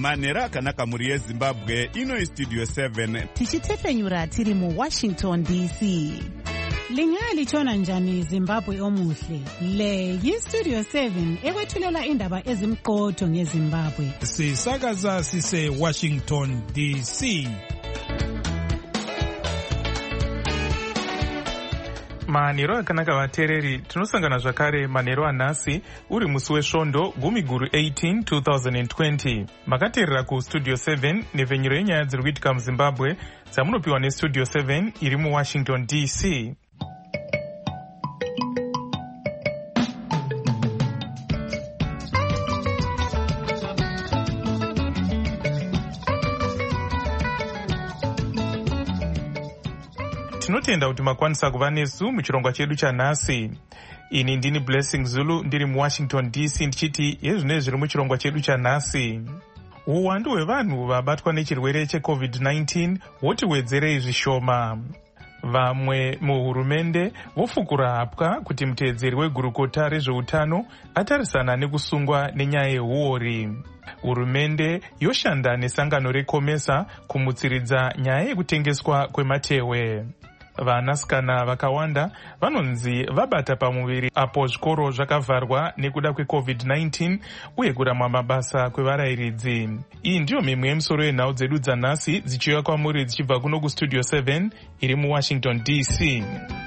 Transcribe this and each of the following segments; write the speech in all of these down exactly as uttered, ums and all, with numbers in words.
manhero akanaka mhuri yezimbabwe. Ino istudio seven tichitefenyura tiri mu Washington D C. Lingalitshona njani Zimbabwe omuhle? Le yistudio seven ekwethulela indaba ezimqotho ngeZimbabwe. Sisakaza sise Washington D C. Manhero akanaka vateereri, tinosangana zvakare manhero anhasi uri musi wesvondo gumi guru eighteen twenty twenty. Makateerera kustudio seven nevhenyuro yenyaya dziri kuitika muZimbabwe dzamunopiwa nestudio seven iri muWashington D C. Tinotenda kuti makwanisa kuva nesu muchirongwa chedu chanhasi. Ini ndini Blessing Zulu ndiri muWashington D C ndichiti yezvinezvi zviri muchirongwa chedu chanhasi. Uwandu hwevanhu vabatwa nechirwere checovid nineteen hoti wedzerei zvishoma. Vamwe muhurumende vofukura hapwa kuti muteedzeri wegurukota rezveutano atarisana nekusungwa nenyaya yehuori. Hurumende yoshanda nesangano reCOMESA kumutsiridza nyaya yekutengeswa kwematehwe. Vanasikana vakawanda vanonzi vabata pamuviri apo zvikoro zvakavharwa nekuda kwecovid nineteen uye kurama mabasa kwevarayiridzi. Iyi ndiyo mimwe yemisoro yenhau dzedu dzanhasi dzichiuya kwamuri dzichibva kuno kustudio seven iri muWashington D C.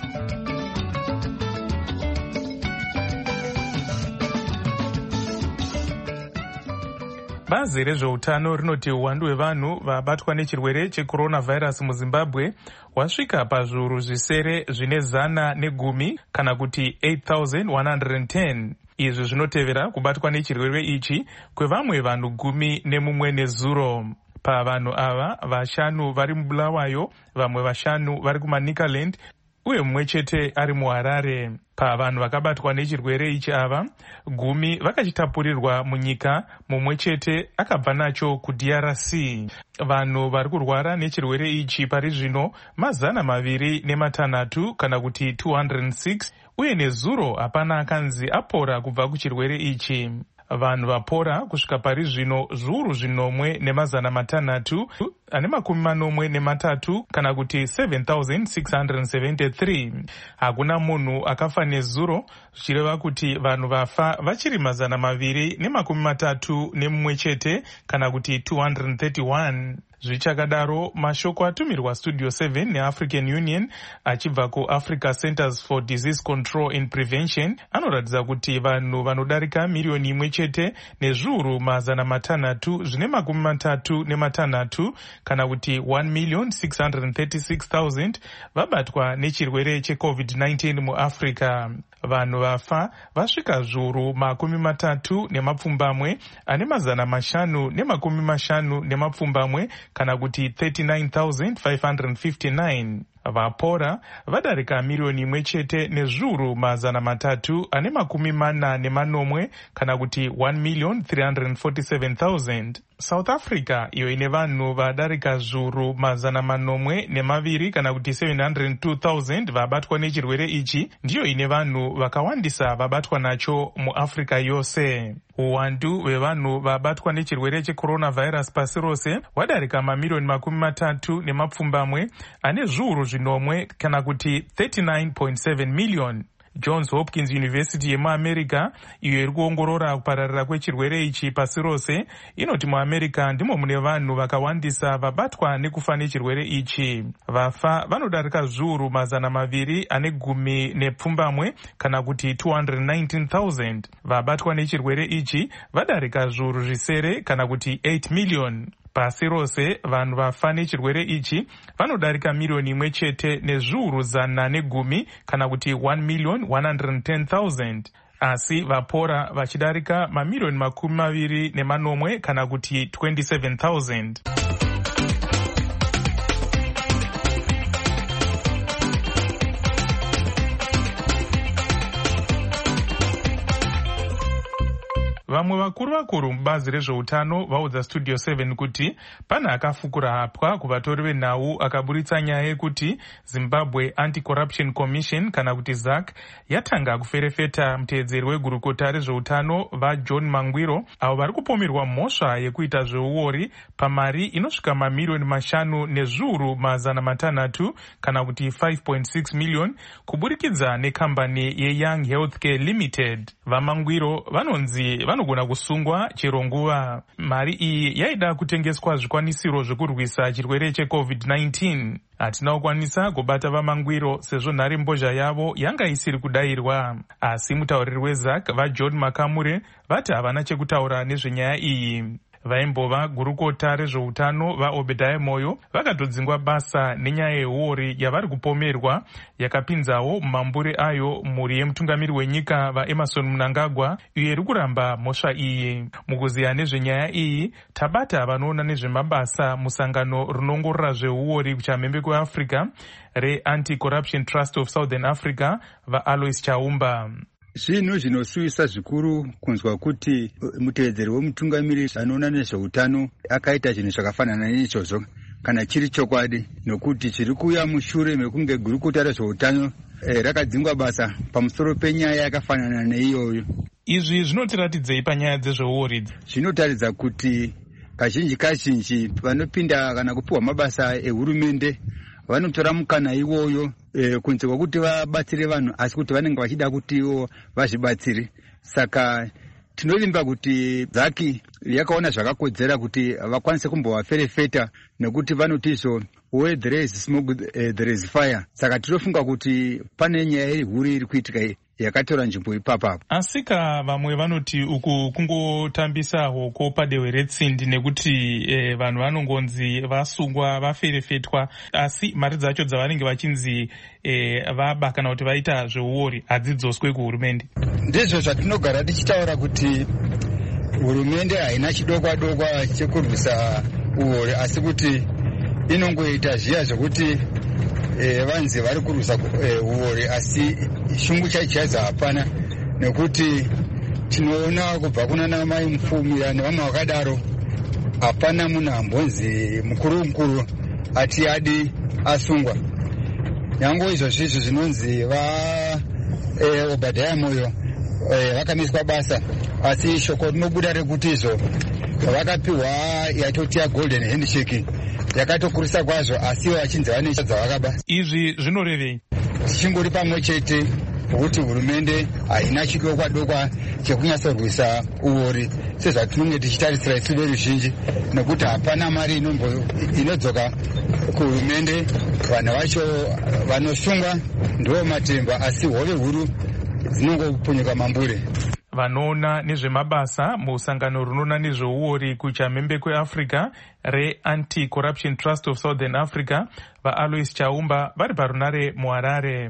Bazi rezveutano rinoti uwandu hwevanhu vabatwa nechirwere checoronavirus muZimbabwe wasvika pazviuru zvisere zvine zana negumi kana kuti eight thousand one hundred ten. Izvi zvinotevera kubatwa nechirwere ichi kwevamwe vanhu gumi nemumwe nezuro. Pavanhu ava vashanu vari muBulawayo, vamwe vashanu vari kuManicaland uye mumwe chete ari muHarare. Pavanhu vakabatwa nechirwere ichi ava, gumi vakachitapurirwa munyika, mumwe chete akabva nacho kuD R C. Vanhu vari kurwara nechirwere ichi pari zvino mazana maviri nematanhatu kana kuti two hundred six uye nezuro hapana akanzi apora kubva kuchirwere ichi. Vanhu vapora kusvika pari zvino zviuru zvinomwe nemazana matanhatu ane makumi manomwe nematatu kana kuti seven thousand six hundred seventy-three. Hakuna munhu akafa nezuro, zvichireva kuti vanhu vafa vachiri mazana maviri nemakumi matatu nemumwe chete kana kuti two hundred thirty-one. Zvichakadaro, mashoko atumirwa studio seven neAfrican Union achibva kuAfrica Centers for Disease Control and Prevention anoratidza kuti vanhu vanodarika miriyoni imwe chete nezviuru mazana matanhatu zvine makumi matatu nematanhatu kana kuti one million six hundred thirty-six thousand vabatwa nechirwere checovid nineteen muAfrica. Vanhu vafa vasvika zviuru makumi matatu nemapfumbamwe ane mazana mashanu nemakumi mashanu nemapfumbamwe kana kuti thirty-nine thousand five hundred fifty-nine. Vapora vadarika miriyoni imwe chete nezviuru mazana matatu ane makumi mana nemanomwe kana kuti one million three hundred forty-seven thousand. South Africa iyo ine vanhu vadarika zviuru mazana manomwe nemaviri kana kuti seven hundred two thousand vabatwa nechirwere ichi, ndiyo ine vanhu vakawandisa vabatwa nacho muAfrica yose. Uwandu hwevanhu vabatwa nechirwere checoronavirus pasi rose wadarika mamiriyoni makumi matatu nemapfumbamwe ane zviuru zvinomwe kana kuti thirty-nine point seven million. Johns Hopkins University yemuAmerica iyo iri kuongorora kupararira kwechirwere ichi pasi rose inoti muAmerica ndimo mune vanhu vakawandisa vabatwa nekufa nechirwere ichi. Vafa vanodarika zviuru mazana maviri ane gumi nepfumbamwe kana kuti two hundred nineteen thousand. Vabatwa nechirwere ichi vadarika zviuru zvisere kana kuti eight million. Pasi rose vanhu vafa nechirwere ichi vanodarika miriyoni imwe chete nezviuru zana negumi kana kuti one million one hundred ten thousand. Asi vapora vachidarika mamiriyoni makumi maviri nemanomwe kana kuti twenty-seven thousand. Vamwe vakuru vakuru mubazi rezveutano vaudza Studio seven kuti pana akafukura hapwa kuvatori venhau akaburitsa nyaya yekuti Zimbabwe Anti-Corruption Commission kana kuti Z A C yatanga kuferefeta muteedzeri wegurukota rezveutano vaJohn Mangwiro avo vari kupomerwa mhosva yekuita zveuori pamari inosvika mamiliyoni mashanu nezviuru mazana matanhatu kana kuti five point six million kuburikidza nekambani yeYoung Healthcare Limited. VaMangwiro vanonzi vanogona kusungwa chero nguva. Mari iyi yaida kutengeswa zvikwanisiro zvekurwisa chirwere checovid nineteen. Hatina kukwanisa kubata VaMangwiro sezvo nhare mbozha yavo yanga isiri kudayirwa. Asi mutauriri weZ A C vaJohn Makamure vati havana chekutaura nezvenyaya iyi. Vaimbova gurukota rezveutano vaObedaya Moyo vakatodzingwa basa nenyaya yeuori yavari kupomerwa yakapinzawo mumambure ayo mhuri yemutungamiri wenyika vaEmerson Mnangagwa iyo iri kuramba mhosva iyi. Mukuziya nezvenyaya iyi tabata vanoona nezvemabasa musangano rinongorora zveuori kuchamhembe kweAfrica reAnti-Corruption Trust of Southern Africa vaAlois Chaumba. Zvinhu zvinosuvisa zvikuru kunzwa kuti muteedzeri wemutungamiri anoona nezveutano akaita zvinhu zvakafanana neizvozvo kana chiri chokwadi, nokuti zviri kuuya mushure mekunge gurukota rezveutano eh, rakadzingwa basa pamusoro penyaya yakafanana neiyoyo. Izvi zvinotiratidzei panyaya dzezveuori? Zvinotaridza kuti kazhinji kazhinji vanopinda kana kupiwa mabasa ehurumende vanotora mukana iwoyo e, kunze kwekuti vabatsire vanhu asi kuti vanenge vachida kuti ivo vazvibatsire. Saka tinovimba kuti Z A C yakaona zvakakodzera kuti vakwanise kumbovaferefeta, nekuti vanotizvo where there is smoke uh, there is fire. Saka tinofunga kuti pane nyaya iri huru iri kuitika yakatora nzvimbo ipapa. Asika vamwe vanoti uku kungotambisa hoko padehwe retsindi nekuti eh, vanhu vanongonzi vasungwa vaferefetwa asi mari dzacho dzavanenge vachinzi eh, vaba kana kuti vaita zveuori hadzidzoswe kuhurumende. Ndizvo zvatinogara tichitaura kuti hurumende haina chidokwa dokwa chekurwisa uori asi kuti inongoita zviya zvokuti E, vanzi vari kurwisa e, uori asi shungu chaichaidza hapana, nekuti tinoona kubva kuna namai Mufumira nevamwe vakadaro hapana munhu ambonzi mukuru mukuru ati adi asungwa. Nyango izvo zvizvo zvinonzi vaObedaya e, Moyo e, vakamiswa basa, asi shoko rinobuda rekuti izvo vakapiwa yatoti yaGolden Handshake yakatokurisa kwazvo asi vachinzi vane dzavakabasa. Izvi zvinorevei? Tichingori pamwe chete kuti hurumende haina chidokwa dokwa chekunyatsorwisa uori sezvatinenge tichitarisira isu veruzhinji, nekuti hapana mari inodzoka kuhurumende. Vanhu vacho vanosungwa ndivo matemba asi hove huru dzinongopunyuka mambure. Vanoona nezvemabasa musangano rinoona nezveuori kuchamhembe kweAfrica reAnti-Corruption Trust of Southern Africa vaAlois Chaumba vari parunare muHarare.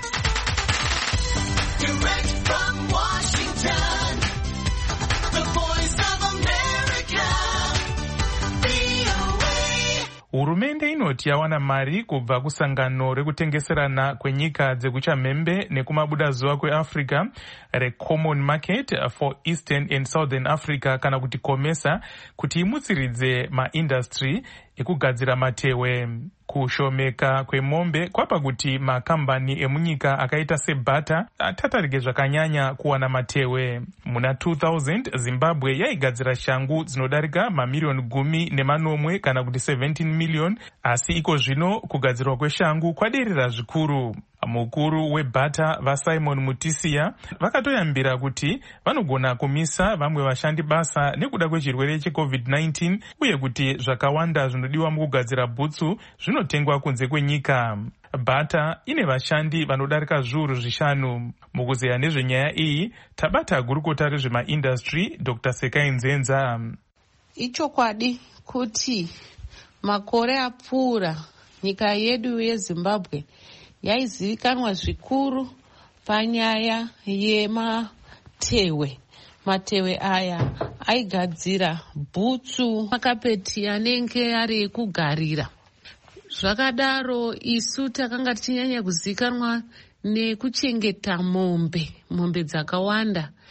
Hurumende inoti yawana mari kubva kusangano rekutengeserana kwenyika dzekuchamhembe nekumabudazuva kweAfrica reCommon Market for Eastern and Southern Africa kana kuti COMESA kuti imutsiridze maindastry ekugadzira matewe. Kushomeka kwemombe kwapa kuti makambani emunyika akaita seBata atatarike zvakanyanya kuwana matewe. Muna two thousand Zimbabwe yaigadzira shangu dzinodarika mamiliyoni gumi nemanomwe kana kuti seventeen million, asi iko zvino kugadzirwa kweshangu kwaderera zvikuru. Mukuru weBata vaSimon Mutisia vakatoyambira kuti vanogona kumisa vamwe vashandi basa nekuda kwechirwere checovid nineteen uye kuti zvakawanda zvinodiwa mukugadzira bhutsu zvinotengwa kunze kwenyika. Bata ine vashandi vanodarika zviuru zvishanu. Mukuzeya nezvenyaya iyi tabata gurukota rezvemaindastry Doctor Sekai Nzenza. Ichokwadi kuti makore apfuura nyika yedu yeZimbabwe yaizivikanwa zvikuru panyaya yematewe. Matewe aya aigadzira bhutsu, makapeti anenge ari ekugarira. Zvakadaro isu takanga tichinyanya kuzivikanwa nekuchengeta mombe, mombe dzakawanda.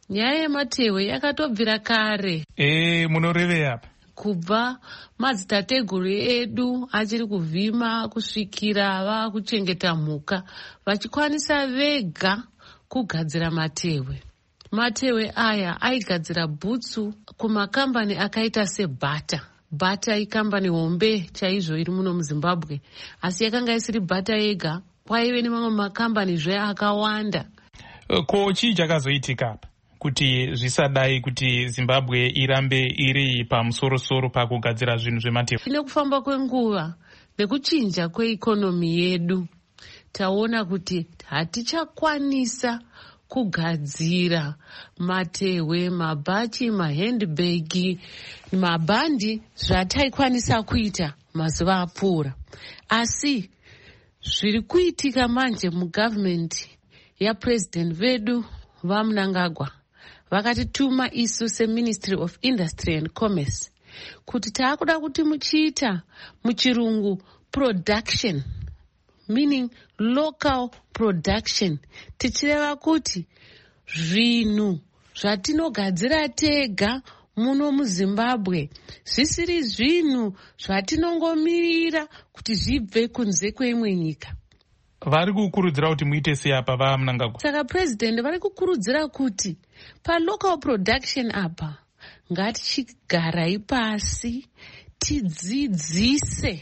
nyaya yematehwe yakatobvira kare. E, munoreve apa? Kubva madzitateguru edu achiri kuvhima kusvikira vakuchengeta mhuka vachikwanisa vega kugadzira matehwe. Matehwe aya aigadzira bhutsu kumakambani akaita sebhata. Bhata ikambani hombe chaizvo iri muno muZimbabwe, asi yakanga isiri bhata yega, kwaive nemamwe makambani zve akawanda. Ko chii chakazoitika apa kuti zvisadai kuti Zimbabwe irambe iri pamusorosoro pakugadzira zvinhu zvematehwe? Nekufamba kwenguva nekuchinja kweikonomi yedu, taona kuti hatichakwanisa kugadzira matehwe, mabhachi, mahendibhegi, mabhandi zvataikwanisa kuita mazuva apfuura. Asi zviri kuitika manje mugavhimenti yapurezidendi vedu vaMnangagwa vakatituma isu seMinistry of Industry and Commerce kuti taakuda kuti muchiita muchirungu production, meaning local production, tichireva kuti zvinhu zvatinogadzira tega muno muZimbabwe zvisiri zvinhu zvatinongomirira kuti zvibve kunze kweimwe nyika. Vari kukurudzira kuti muite sei apa vaMnangagwa? Saka president vari kukurudzira kuti pa local production apa ngatichigarai pasi tidzidzise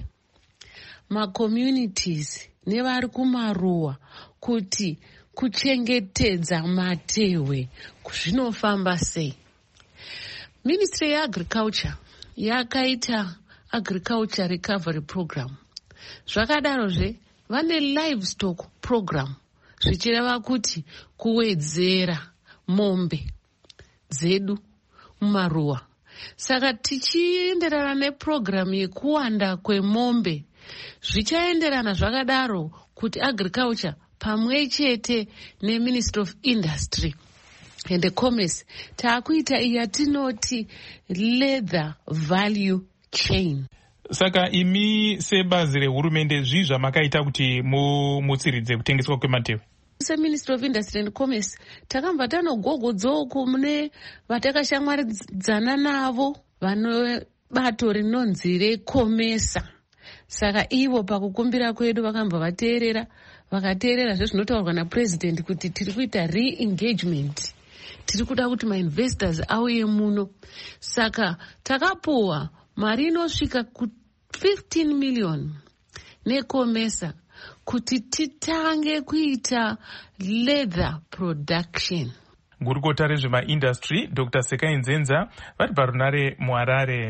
macommunities nevari kumaruwa kuti kuchengetedza matehwe zvinofamba sei. Ministry yeAgriculture yakaita Agriculture Recovery Program. Zvakadarozve vane livestock program, zvichireva kuti kuwedzera mombe dzedu mumaruwa. Saka tichienderana neprogramu yekuwanda kwemombe, zvichaenderana zvakadaro kuti agriculture pamwe chete neMinistry of Industry and Commerce taakuita yatinoti leather value chain. Saka imi sebazi rehurumende zvii zvamakaita kuti mutsiridze kutengeswa kwematehwe? SeMinistry of Industry and Commerce takambva tanogogodzoku mune vatakashamwaridzana navo vano bato rinonzi reCOMESA. Saka ivo pakukumbira kwedu vakambva vateerera, vakateerera zvezvinotaurwa napresident kuti tiri kuita re-engagement, tiri kuda kuti mainvestors auye muno. Saka takapuwa mari inosvika ku fifteen million neCOMESA kuti titange kuita leather production. Gurukota rezvemaindustry Doctor Sekai Nzenza vari parunare muHarare.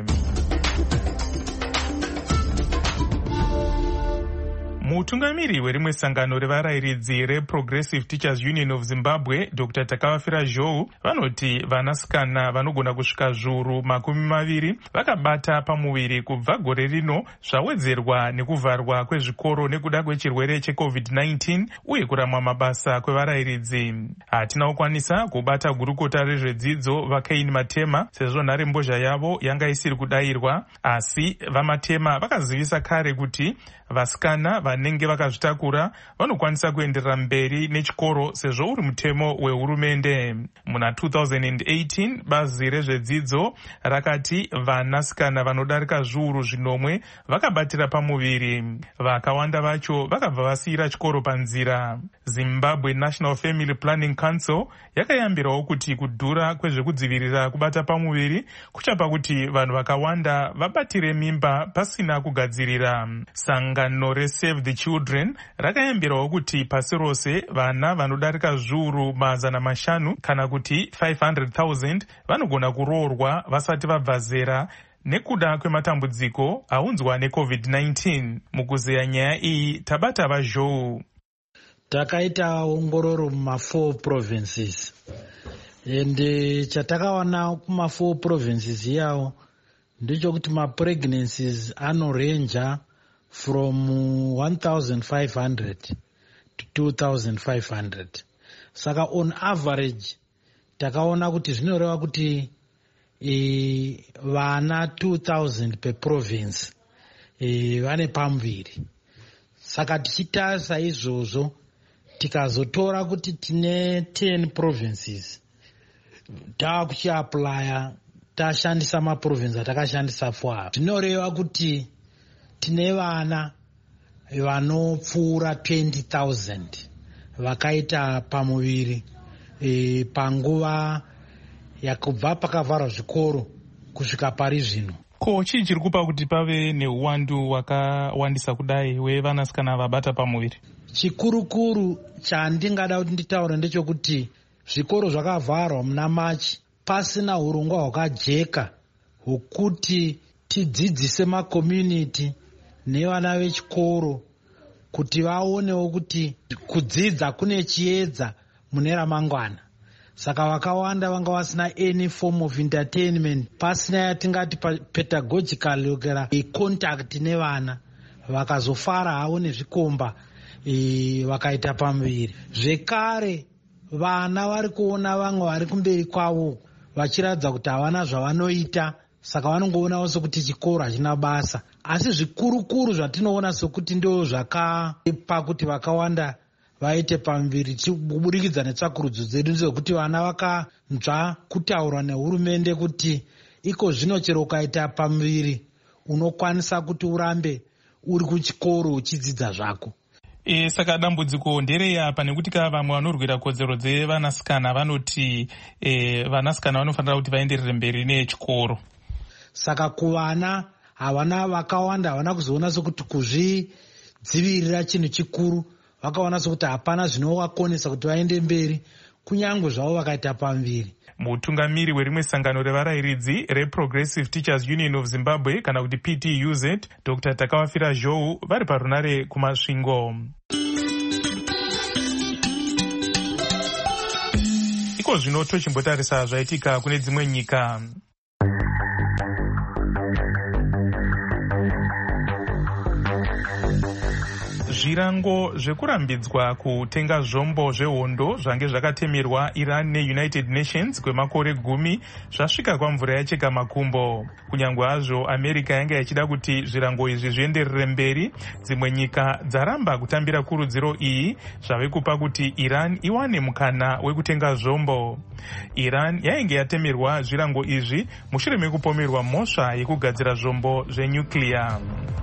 Mutungamiri werimwe sangano revarayiridzi reProgressive Teachers Union of Zimbabwe, Doctor Takavafira Zhou, vanoti vanasikana vanogona kusvika zviuru makumi maviri vakabata pamuviri kubva gore rino zvawedzerwa nekuvharwa kwezvikoro nekuda kwechirwere checovid nineteen uye kuramwa mabasa kwevarayiridzi. Hatina kukwanisa kubata gurukota rezvedzidzo vaKaini Matema sezvo nharembozha yavo yanga isiri kudayirwa, asi vaMatema vakazivisa kare kuti vasikana vanenge vakazvitakura vanokwanisa kuenderera mberi nechikoro sezvo uri mutemo wehurumende. Muna two thousand eighteen bazi rezvedzidzo rakati vanasikana vanodarika zviuru zvinomwe vakabatira pamuviri, vakawanda vacho vakabva vasiyira chikoro panzira. Zimbabwe National Family Planning Council yakayambirawo kuti kudhura kwezvekudzivirira kubata pamuviri kuchapa kuti vanhu vakawanda vabatire mimba pasina kugadzirira. Sangano reSave the Children rakayambirawo kuti pasi rose vana vanodarika zviuru mazana mashanu kana kuti five hundred thousand vanogona kuroorwa vasati vabva zera nekuda kwematambudziko aunzwa necovid nineteen. Mukuzeya nyaya iyi tabata vaZhou. Takaita ongororo muma four provinces and chatakawana kuma four provinces yawo ndechekuti mapregnancies anorenja from one thousand five hundred to two thousand five hundred. Saka on average takaona kuti zvinoreva kuti e, vana two thousand per province e, vane pamuviri. Saka tichitarisa izvozvo tikazotora kuti tine ten provinces taakuchiaplya tashandisa maprovinsi atakashandisa fo. Zvinoreva kuti tine vana vanopfuura twenty thousand vakaita pamuviri e, panguva yakubva pakavharwa zvikoro kusvika pari zvino. Ko chii chiri kupa kuti pave neuwandu wakawandisa kudai wevanasikana vabata pamuviri? Chikurukuru chandingada kuti nditaure ndechekuti zvikoro zvakavharwa muna Machi pasina urongwa hwakajeka hwokuti tidzidzise makomuniti nevana vechikoro kuti vaonewo kuti kudzidza kune chiedza mune ramangwana. Saka vakawanda vanga vasina any form of entertainment, pasina yatingati pedagogical yogera contact nevana, vakazofara havo nezvikomba e, vakaita pamuviri. Zvekare vana vari kuona vamwe vari kumberi kwavo vachiratidza kuti havana zvavanoita, saka vanongoona sokuti chikoro hachina basa. Asi zvikurukuru zvatinoona sokuti ndio zvakapa kuti vakawanda vaite pamuviri kubudikidza netsvakurudzo dzedu ndezvekuti vana vakanzwa kutaurwa nehurumende kuti iko zvino chero ukaita pamuviri unokwanisa kuti urambe uri kuchikoro uchidzidza zvako. E, saka dambudziko ndereya pane kuti ka vamwe vanorwira kodzero dzevanasikana vanoti e, vanasikana vanofanira kuti vaenderere mberi nechikoro. Saka kuvana havana vakawanda havana kuzoona sokuti kuzvidzivirira chinhu chikuru, vakaona sokuti hapana zvinovakonesa kuti vaende mberi kunyange zvavo vakaita pamuviri. Mutungamiri werimwe sangano revarayiridzi reProgressive Teachers Union of Zimbabwe kana kuti P T U Z, Doctor Takawafira Zhou, vari parunare kumasvingo. Iko zvino tochimbotarisa zvaitika kune dzimwe nyika. Zvirango zvekurambidzwa kutenga zvombo zvehondo zvange zvakatemerwa Iran neUnited Nations kwemakore gumi zvasvika kwamvura yacheka makumbo. Kunyange hazvo America yanga yachida kuti zvirango izvi zvienderere mberi, dzimwe nyika dzaramba kutambira kurudziro iyi zvave kupa kuti Iran iwane mukana wekutenga zvombo. Iran yainge yatemerwa zvirango izvi mushure mekupomerwa mhosva yekugadzira zvombo zvenyuclear.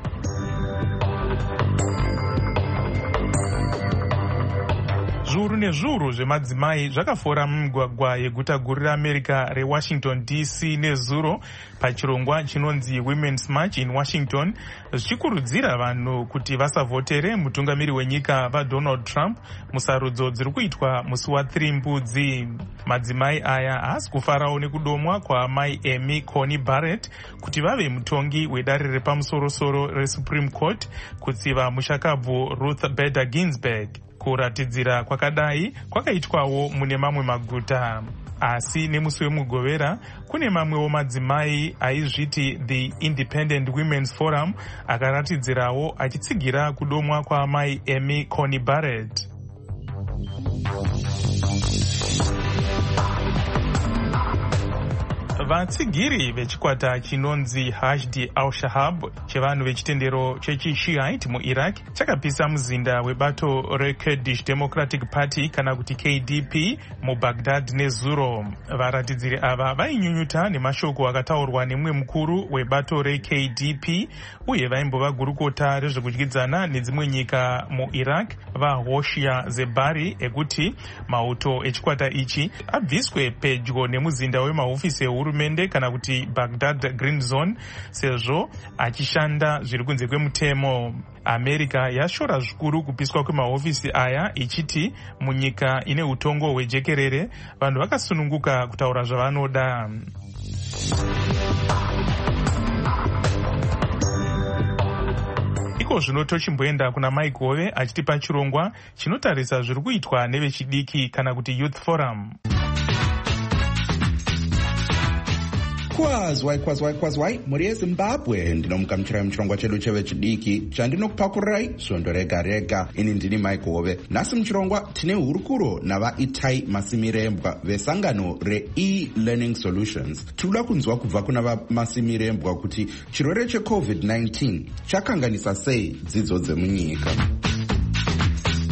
Zviuru nezviuru zvemadzimai zvakafora mumigwagwa yeguta guru reAmerica reWashington D C nezuro pachirongwa chinonzi Women's March in Washington, zvichikurudzira vanhu kuti vasavhotere mutungamiri wenyika vaDonald Trump musarudzo dziri kuitwa musi waThiri Mbudzi. Madzimai aya haasi kufarawo nekudomwa kwaamai Amy Coney Barrett kuti vave mutongi wedare repamusorosoro reSupreme Court kutsiva mushakabvu Ruth Bader Ginsburg. Kuratidzira kwakadai kwakaitwawo mune mamwe maguta, asi nemusi wemugovera kune mamwewo madzimai aizviti The Independent Women's Forum akaratidzirawo achitsigira kudomwa kwaamai Amy Coney Barrett. Vatsigiri vechikwata chinonzi Hashd al-Shahab chevanhu vechitendero chechi-Shiite muIraq chakapisa muzinda webato reKurdish Democratic Party kana kuti K D P muBaghdad nezuro. Varatidziri ava vainyunyuta nemashoko akataurwa nemumwe mukuru webato reK D P uye vaimbova gurukota rezvekudyidzana nedzimwe nyika muIraq vaHoshia Zebari ekuti mauto echikwata ichi abviswe pedyo nemuzinda wemahofisi ehurumende kana kuti Baghdad Green Zone sezvo achishanda zviri kunze kwemutemo. America yashora zvikuru kupiswa kwemahofisi aya ichiti munyika ine utongo hwejekerere vanhu vakasununguka kutaura zvavanoda. Iko zvino tochimboenda kuna Mike Hove achitipa chirongwa chinotarisa zviri kuitwa nevechidiki kana kuti Youth Forum. Kwazwai kwazwai kwazwai muri yeZimbabwe ndinomukamuchirai muchirongwa chedu chevechidiki chandinokupakurai svondo rega rega. Ini ndini Mike Hove. Nhasi muchirongwa tine hurukuro navaItai Masimirembwa vesangano reE-Learning Solutions. Tinoda kunzwa kubva kuna vaMasimirembwa kuti chirwere checovid nineteen chakanganisa sei dzidzo dzemunyika.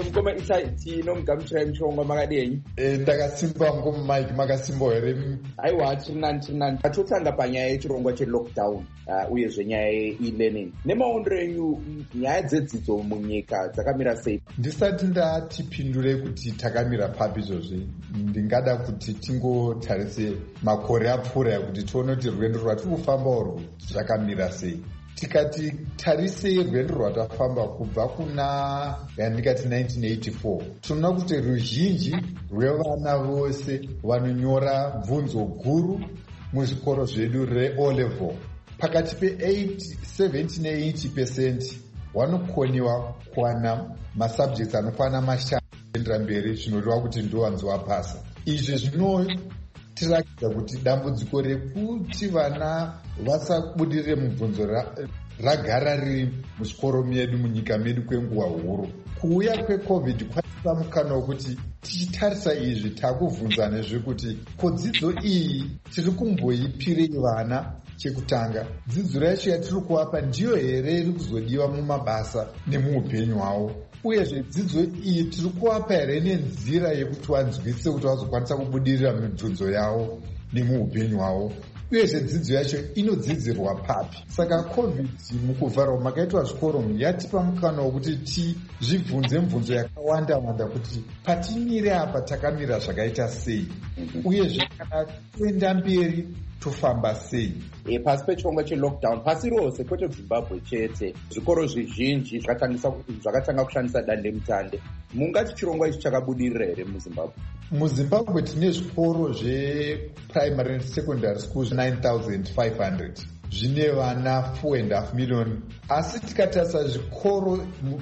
mukoma tino mugamuchirai muchirongwa makadenyi. Ndakasimba mukoma Mike, makasimba here? Aiwa, tiri nani tiri nani. Totanga panyaya yechirongwa chelockdown uyezve nyaya ye-e-learning. Nemaondero enyu nyaya dzedzidzo munyika dzakamira sei? Ndisati ndatipindure kuti takamira papi izvozvi, ndingada kuti tingotarise makore apfuura kuti tione kuti rwendo rwatiri kufamba urwu zvakamira sei. Tikati tarise rwendo rwatafamba kubva kuna yandikati nineteen eighty-four, tinoona kuti ruzhinji rwevana vose vanonyora bvunzo guru muzvikoro zvedu re-O level, pakati pe seventy ne-eighty percent vanokoniwa kuwana masubjects anokwana mashanu kuendera mberi, zvinoreva kuti ndovanzowapasa. Izvi zvinotirakidza kuti dambudziko rekuti vana vasabudirire mubvunzo ragara riri muzvikoro medu munyika medu kwenguva huru. Kuuya kwecovid kwatipa mukana wekuti tichitarisa izvi takubvunzana zvekuti kodzidzo iyi tiri kumboipirei vana chekutanga. Dzidzo yacho yatiri kuvapa ndiyo here iri kuzodiwa mumabasa nemuupenyu hwavo, uyezve dzidzo iyi tiri kuvapa here nenzira yekuti vanzwisise kuti vazokwanisa kubudirira mibvunzo yavo nemuupenyu hwavo, uyezve dzidzo yacho inodzidzirwa papi. Saka covid mukuvharwa makaitwa zvikoro yatipa mukana wekuti tizvibvunze mibvunzo yakawanda wanda kuti patimire apa takamira zvakaita sei, uyezve kana toenda mberi tofamba sei. E, pasi pechirongwa chelockdown pasi rose kwete kuzimbabwe chete, zvikoro zvizhinji zvakatanga kushandisa dandemutande. Mungati chirongwa ichi chakabudirira here muzimbabwe? Muzimbabwe tine zvikoro zveprimary and secondary schools nine thousand five hundred zvine vana four and a half million, asi tikatarisa zvikoro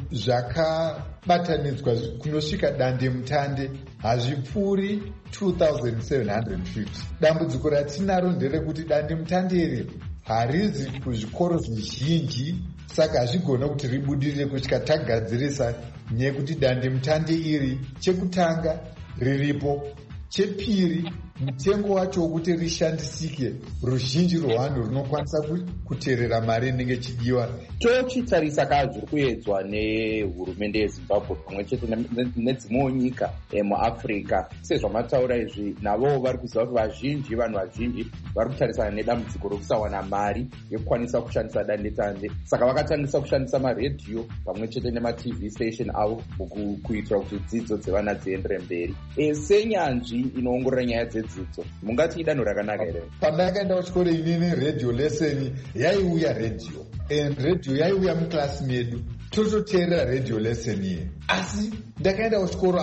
zvakabatanidzwa kunosvika dandemutande hazvipfuuri two thousand seven hundred fifty. Dambudziko ratinaro nderekuti dandemutande iri harizi kuzvikoro zvizhinji, saka hazvigona kuti ribudirire kusvika tagadzirisa nekuti dandemutande iri chekutanga riripo, chepiri mutengo wacho wokuti rishandisike ruzhinji rwevanhu runokwanisa kuteerera mari inenge chidiwa. Tochitarisa kazviri kuedzwa nehurumende yezimbabwe pamwe chete nedzimwewo nyika muafrica, sezvamataura izvi navo vari kuziva kuti vazhinji vanhu vazhinji vari kutarisana nedambudziko rokusawana mari yekukwanisa kushandisa dandetande, saka vakatangisa kushandisa maredhiyo pamwe chete nematv station avo kuitira kuti dzidzo dzevana dziendere mberi. E, senyanzvi inoongorora nyaya dzedzidzo mungati idanho rakanaka here? Pandakaenda kuchikoro inini radio lesson yaiuya radio, and radio yaiuya muklasi medu tototeerera radio lesson iyi, asi ndakaenda kuchikoro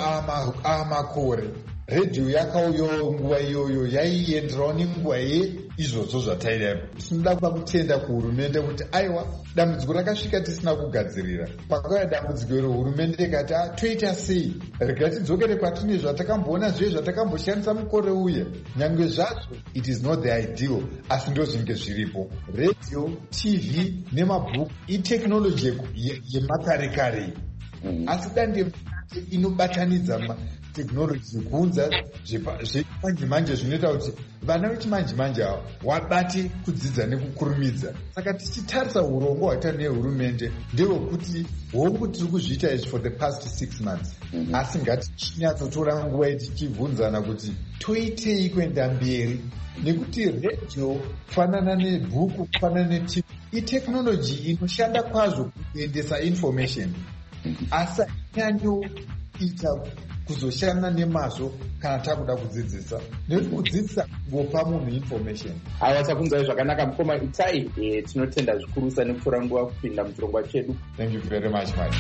amakore radio yakauyawo nguva iyoyo yaienderawo nenguva yeizvozvo zvataidapo. Tinoda kuda kutenda kuhurumende kuti aiwa dambudziko rakasvika tisina kugadzirira. Pakauya dambudziko iro hurumende ikati toita sei, rega tidzokere kwatine zvatakamboona zviye zvatakamboshandisa mukore uye, nyange zvazvo it is not the ideal, asi ndo zvinenge zviripo. Radio, tv nemabhuku itechnology yemakare kare, asi dandemutande inobatanidza technology kuunza zvemanje manje zvinoita kuti vana vechimanje manje avo wabate kudzidza nekukurumidza. Saka tichitarisa urongwa hwaita nehurumende ndewekuti hongu tiri kuzviita izvi for the past six months, asi ngatichinyatsotora nguva tichibvunzana kuti toitei kuenda mberi, nekuti radio kufanana nebhuku kufanana netv itechnology inoshanda kwazvo kuendesa information, asi inyanyoita kuzoshanda nemazvo kana takuda kudzidzisa, nekuti kudzidzisa ngopa munhu information. Aiwa, takunzwai zvakanaka mukoma Itai. E, tinotenda zvikurusa nekutora nguva kupinda muchirongwa chedu. Thank you very much, Mike.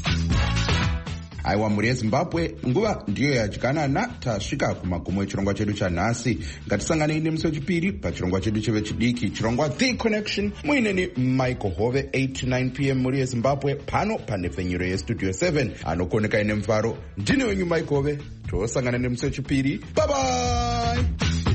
Aiwa, mhuri yezimbabwe, nguva ndiyo yadyanana. Tasvika kumagumo echirongwa chedu chanhasi. Ngatisanganei nemusi wechipiri pachirongwa chedu chevechidiki, chirongwa The Connection, muineni Michael Hove, eight to nine p m mhuri yezimbabwe, pano panhepfenyuro yestudio seven. Anokoneka ine mufaro, ndine wenyu Michael Hove. Tosangana nemusi wechipiri. Bye bye.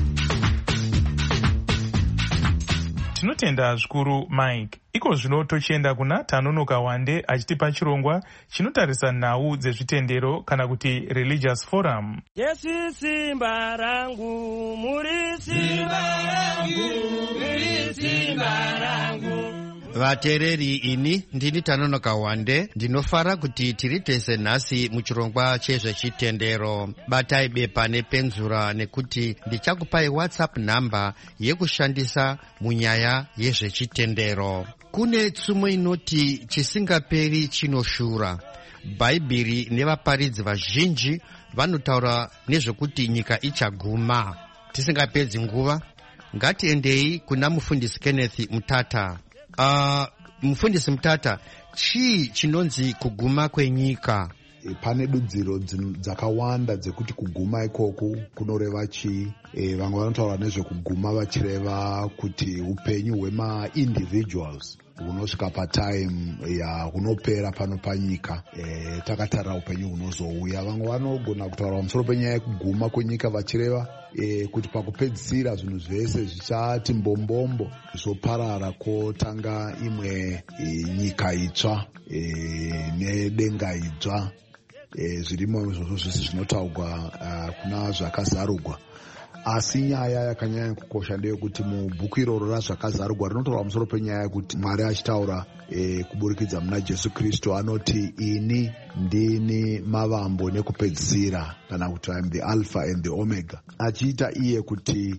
Tinotenda zvikuru Mike. Iko zvino tochienda kuna Tanonoka Wande achitipa chirongwa chinotarisa nhau dzezvitendero kana kuti religious forum. Yesu simba rangu, muri simba rangu, muri simba rangu. vateereri, ini ndini Tanonoka Wande, ndinofara kuti tiri tese nhasi muchirongwa chezvechitendero. Batai bepa nepenzura nekuti ndichakupai WhatsApp namba yekushandisa munyaya yezvechitendero. Kune tsumo inoti chisingaperi chinoshura. Bhaibheri nevaparidzi vazhinji vanotaura nezvekuti nyika ichaguma. Tisingapedzi nguva, ngatiendei kuna mufundisi Kenneth Mutata. Uh, mufundisi Mutata, chii chinonzi kuguma kwenyika? E, pane dudziro dzakawanda dzekuti kuguma ikoku kunoreva chii. E, vamwe vanotaura nezvekuguma vachireva kuti upenyu hwema-individuals hunosvika patime ya hunopera pano panyika. E, takatarira upenyu hunozouya. Vamwe vanogona kutaura pamusoro penyaya yekuguma kwenyika vachireva e, kuti pakupedzisira zvinhu zvese zvichati mbombombo, zvoparara kotanga imwe e, nyika itsva e, nedenga idzva. E, zvirimo izvozvo zvese zvinotaurwa uh, kuna zvakazarugwa. Asi nyaya yakanyanya kukosha ndeyekuti mubhuku iroro razvakazarugwa rinotaura pamusoro penyaya yekuti Mwari achitaura e, kuburikidza muna Jesu Kristu anoti, ini ndini mavambo nekupedzisira, kana kuti I am the Alpha and the Omega. Achiita iye kuti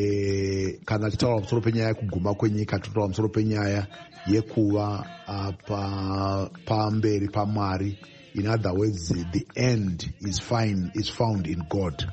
e, kana tichitaura pamusoro penyaya yekuguma kwenyika, totaura pamusoro penyaya yekuva uh, pamberi pa paMwari. In other words, the end is fine, is found in God.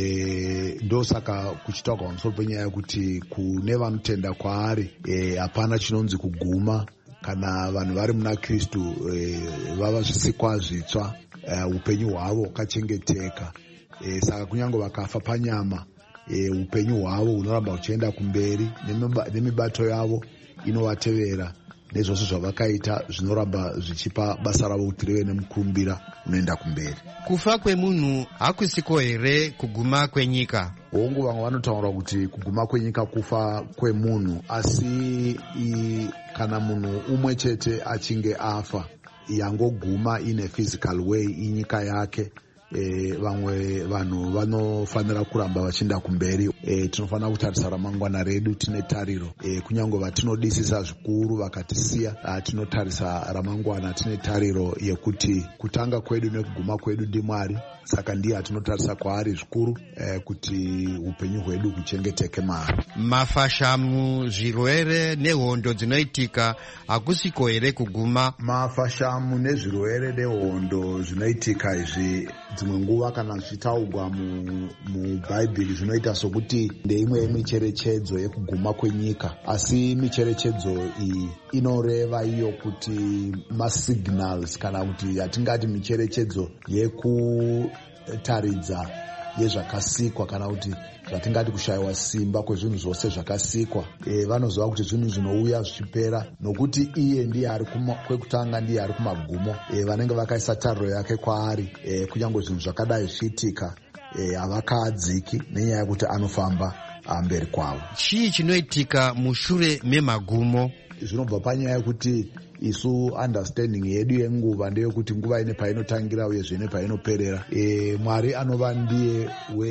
E, ndo saka kuchitaurwa pamusoro penyaya yekuti kune vanotenda kwaari hapana e, chinonzi kuguma. Kana vanhu vari muna Kristu e, vava zvisikwa zvitsva, e, upenyu hwavo hwakachengeteka. E, saka kunyange vakafa panyama, e, upenyu hwavo hunoramba huchienda kumberi, nemibato yavo inovatevera, nezvose zvavakaita zvinoramba zvichipa basa ravo kuti rive nemukurumbira unoenda kumberi. Kufa kwemunhu hakusiko here kuguma kwenyika? Hongu, vamwe vanotaura kuti kuguma kwenyika kufa kwemunhu, asi i, kana munhu umwe chete achinge afa, yangoguma in a physical way inyika yake. E, vamwe vanhu vanofanira kuramba vachienda kumberi. E, tinofanira kutarisa ramangwana redu tine tariro. E, kunyange vatinodisisa zvikuru vakatisiya, tinotarisa ramangwana tine tariro yekuti kutanga kwedu nekuguma kwedu ndiMwari. Saka ndiye atinotarisa kwaari zvikuru, eh, kuti upenyu hwedu huchengeteke maari. Mafashamu, zvirwere nehondo dzinoitika hakusiko here kuguma? Mafashamu nezvirwere nehondo zvinoitika izvi dzimwe nguva kana zvichitaurwa mubhaibheri zvinoita sokuti ndeimwe yemicherechedzo yekuguma kwenyika. Asi micherechedzo iyi inoreva iyo kuti masignals, kana kuti yatingati micherechedzo yeku taridza yezvakasikwa, kana kuti zvatingati kushayiwa simba kwezvinhu zvose zvakasikwa. E, vanoziva kuti zvinhu zvinouya zvichipera, nokuti iye ndiye ari kwekutanga, ndiye ari kumagumo. E, vanenge vakaisa tariro yake kwaari, e, kunyange zvinhu zvakadai zvichiitika havakaadziki, e, nenyaya yekuti anofamba mberi kwavo. Chii chinoitika mushure memagumo? Zvinobva panyaya yekuti isu understanding yedu yenguva ndeyekuti nguva ine painotangira uye zvine painoperera. E, Mwari anova ndiye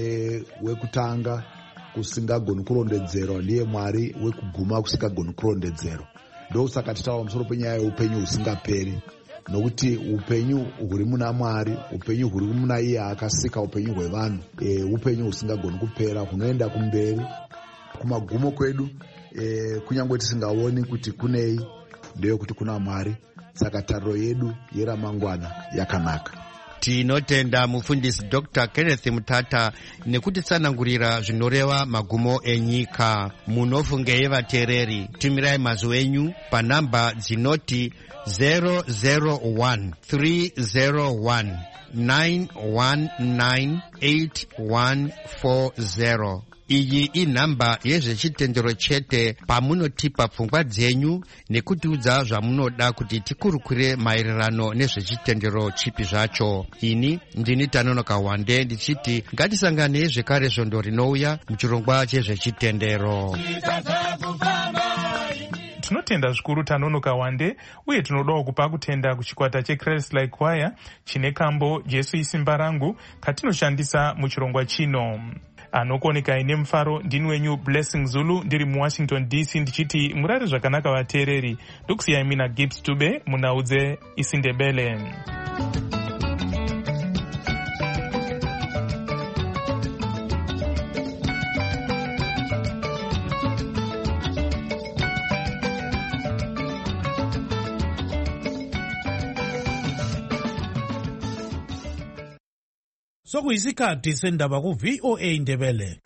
wekutanga we kusingagoni kurondedzerwa, ndiye Mwari wekuguma kusingagoni kurondedzerwa. Ndo saka titaura pamusoro penyaya yeupenyu husingaperi, nokuti upenyu huri muna Mwari, upenyu huri muna iye akasika upenyu hwevanhu, e, upenyu husingagoni kupera, hunoenda kumberi. Kumagumo kwedu, e, kunyange tisingaoni kuti kunei, ndeyo kuti kuna Mwari. Saka tariro yedu yeramangwana yakanaka. Tinotenda mufundisi Doctor Kenneth Mutata nekutitsanangurira zvinoreva magumo enyika. Munofungei vateereri? Tumirai mazwi enyu panhamba dzinoti zero zero one three zero one nine one nine eight one four zero. Iyi inhamba yezvechitendero chete pamunotipa pfungwa dzenyu nekutiudza zvamunoda kuti tikurukure maererano nezvechitendero chipi zvacho. Ini ndini Tanonoka Wande ndichiti ngatisangane zvekare zvondo rinouya muchirongwa chezvechitendero. Tinotenda zvikuru Tanonoka Wande, uye tinodawo kupa kutenda kuchikwata cheChrist Like Choir chine kambo Jesu isimba rangu katinoshandisa muchirongwa chino. anokuoneka ine mufaro ndini wenyu Blessing Zulu ndiri muwashington D C ndichiti murari zvakanaka vateereri. Ndokusiyai mina Gibbs Tube munaudze isindebele. Sokuyisikhathi sendaba ku V O A Indebele.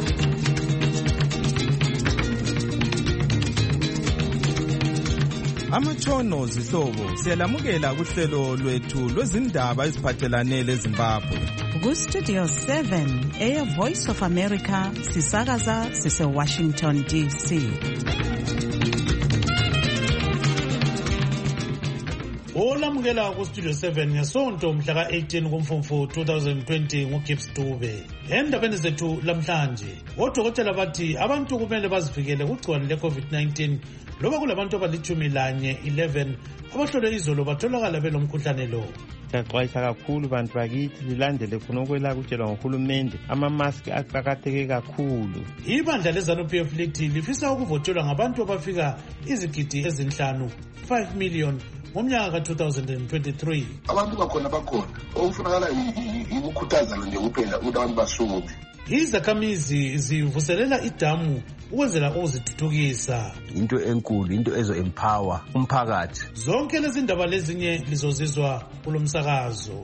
Amatshono zihlobo siyalamukela kuhlelo lwethu lwezindaba eziphathelane leZimbabwe. Ku Studio seven eya Voice of America sisakaza sise Washington D C. Olamukela ku Studio seven ngesonto mhla ka eighteen kuMfumfu twenty twenty nguGibbs Dube. Endabeni zethu lamhlanje, odokotela bathi abantu kumele bazivikele kugciwane le-COVID nineteen loba kulabantu abalitshumi lanye eleven abahlole izolo batholakala belomkhuhlane lo. Siyaxwayisa kakhulu bantu bakithi lilandele khona okwela kutshelwa ngohulumende amamaski aqakatheke kakhulu. Ibandla leZANU-P F lithi lifisa ukuvotelwa ngabantu abafika izigidi ezinhlanu five million ngomnyaka ka twenty twenty-three. Abantu bakhona bakhona okufunakala yikukhuthazana nje kuphela ukuthi abantu basukume. Izakhamizi zivuselela idamu ukwenzela ukuzithuthukisa. Into enkulu, into ezo empower umphakathi. Zonke lezi ndaba lezinye lizozizwa kulomsakazo.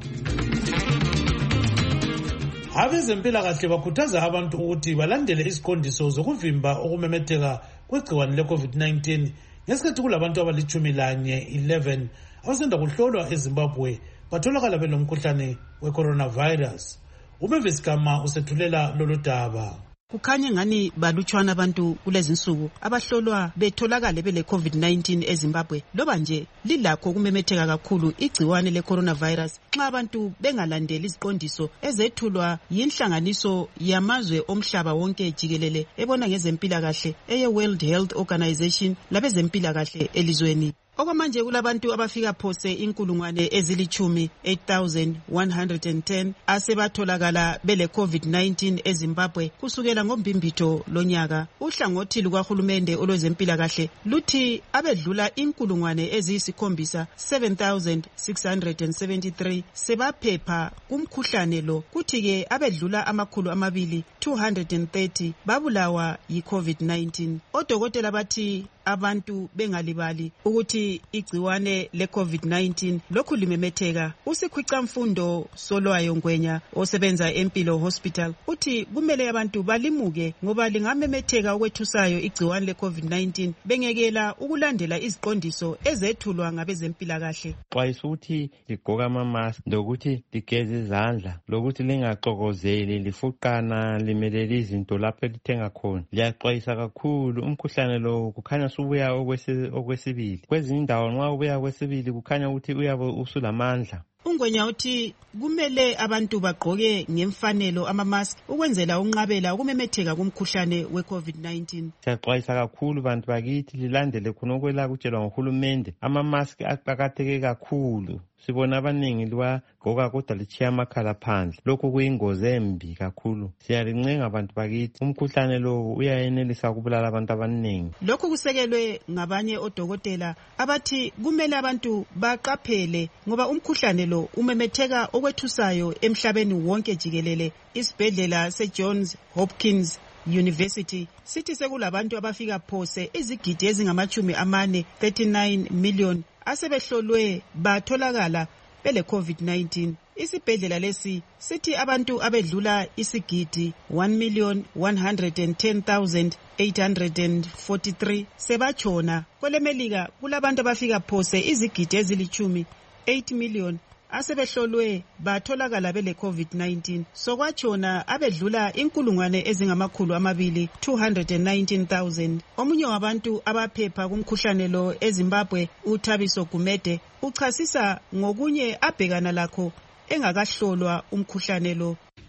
Abezempilakahle bakhuthaza abantu ukuthi balandele iziqondiso zokuvimba ukumemetheka kwegciwane le-COVID nineteen ngesikhathi kulabantu abalitshumi lanye eleven abasanda kuhlolwa eZimbabwe batholakala belomkhuhlane we-coronavirus. Umevis Gama usethulela lolu daba. Kukhanya ngani balutshwana abantu kulezi insuku abahlolwa betholakale bele COVID nineteen eZimbabwe loba nje lilakho kumemetheka kakhulu igciwane le coronavirus nxa abantu bengalandeli iziqondiso ezethulwa yinhlanganiso yamazwe omhlaba wonke jikelele ebona ngezempilakahle eye World Health Organization labezempilakahle elizweni. Okwamanje kulabantu abafika phose inkulungwane ezilichumi eight thousand one hundred ten asebatholakala bele COVID nineteen eZimbabwe kusukela ngombimbitho lonyaka. Uhlangothi lukahulumende olwezempilakahle luthi abedlula inkulungwane eziyisikhombisa seven thousand six hundred seventy-three sebaphepha kumkhuhlane lo, kuthi ke abedlula amakhulu amabili two hundred thirty babulawa yi-COVID nineteen. Odokotela bathi abantu bengalibali ukuthi igciwane le-COVID nineteen lokhu limemetheka. Usikhwica mfundo Solwayo Ngwenya osebenza eMpilo Hospital uthi kumele abantu balimuke ngoba lingamemetheka okwethusayo igciwane le-COVID nineteen bengekela ukulandela iziqondiso ezethulwa ngabezempilakahle. Xwayisa ukuthi ligqoka ama-mask lokuthi ligeze izandla lokuthi lingaxokozeli lifuqana limelele izinto lapho lithenga khona. Liyaxwayisa kakhulu umkhuhlane lo kukhanya ubuya okwesibili. Kwezinye indawo nxa ubuya okwesibili kukhanya ukuthi uyabe usulamandla. Ungwenya uthi kumele abantu bagqoke ngemfanelo ama-mask ukwenzela unqabela ukumemetheka kumkhuhlane we-COVID nineteen. Siyaxwayisa kakhulu bantu bakithi lilandele khona okwela kutshelwa ngohulumende amamaski aqakatheke kakhulu. Sibona abaningi liwagqoka kodwa lichiya amakhala phandle. Lokhu kuyingozi embi kakhulu. Siyalincenga abantu bakithi umkhuhlane lo uyayenelisa ukubulala abantu abaningi. Lokhu kusekelwe ngabanye odokotela abathi kumele abantu baqaphele ngoba umkhuhlane lo umemetheka okwethusayo emhlabeni wonke jikelele. Isibhedlela seJohns Hopkins University sithi sekulabantu abafika phose izigidi ezingamachumi amane thirty-nine million asebehlolwe batholakala bele COVID nineteen. Isibhedlela lesi sithi abantu abedlula isigidi one million one hundred ten thousand eight hundred forty-three sebachona. Kwelemelika kulabantu abafika phose izigidi ezilichumi eight million asebehlolwe batholakala bele COVID nineteen. Sokwachona abedlula inkulungwane ezingamakhulu amabili two hundred nineteen thousand. Omunye wabantu abaphepha kumkhuhlane lo eZimbabwe uThabiso Gumede uchasisa ngokunye abhekana lakho engakahlolwa umkhuhlane lo.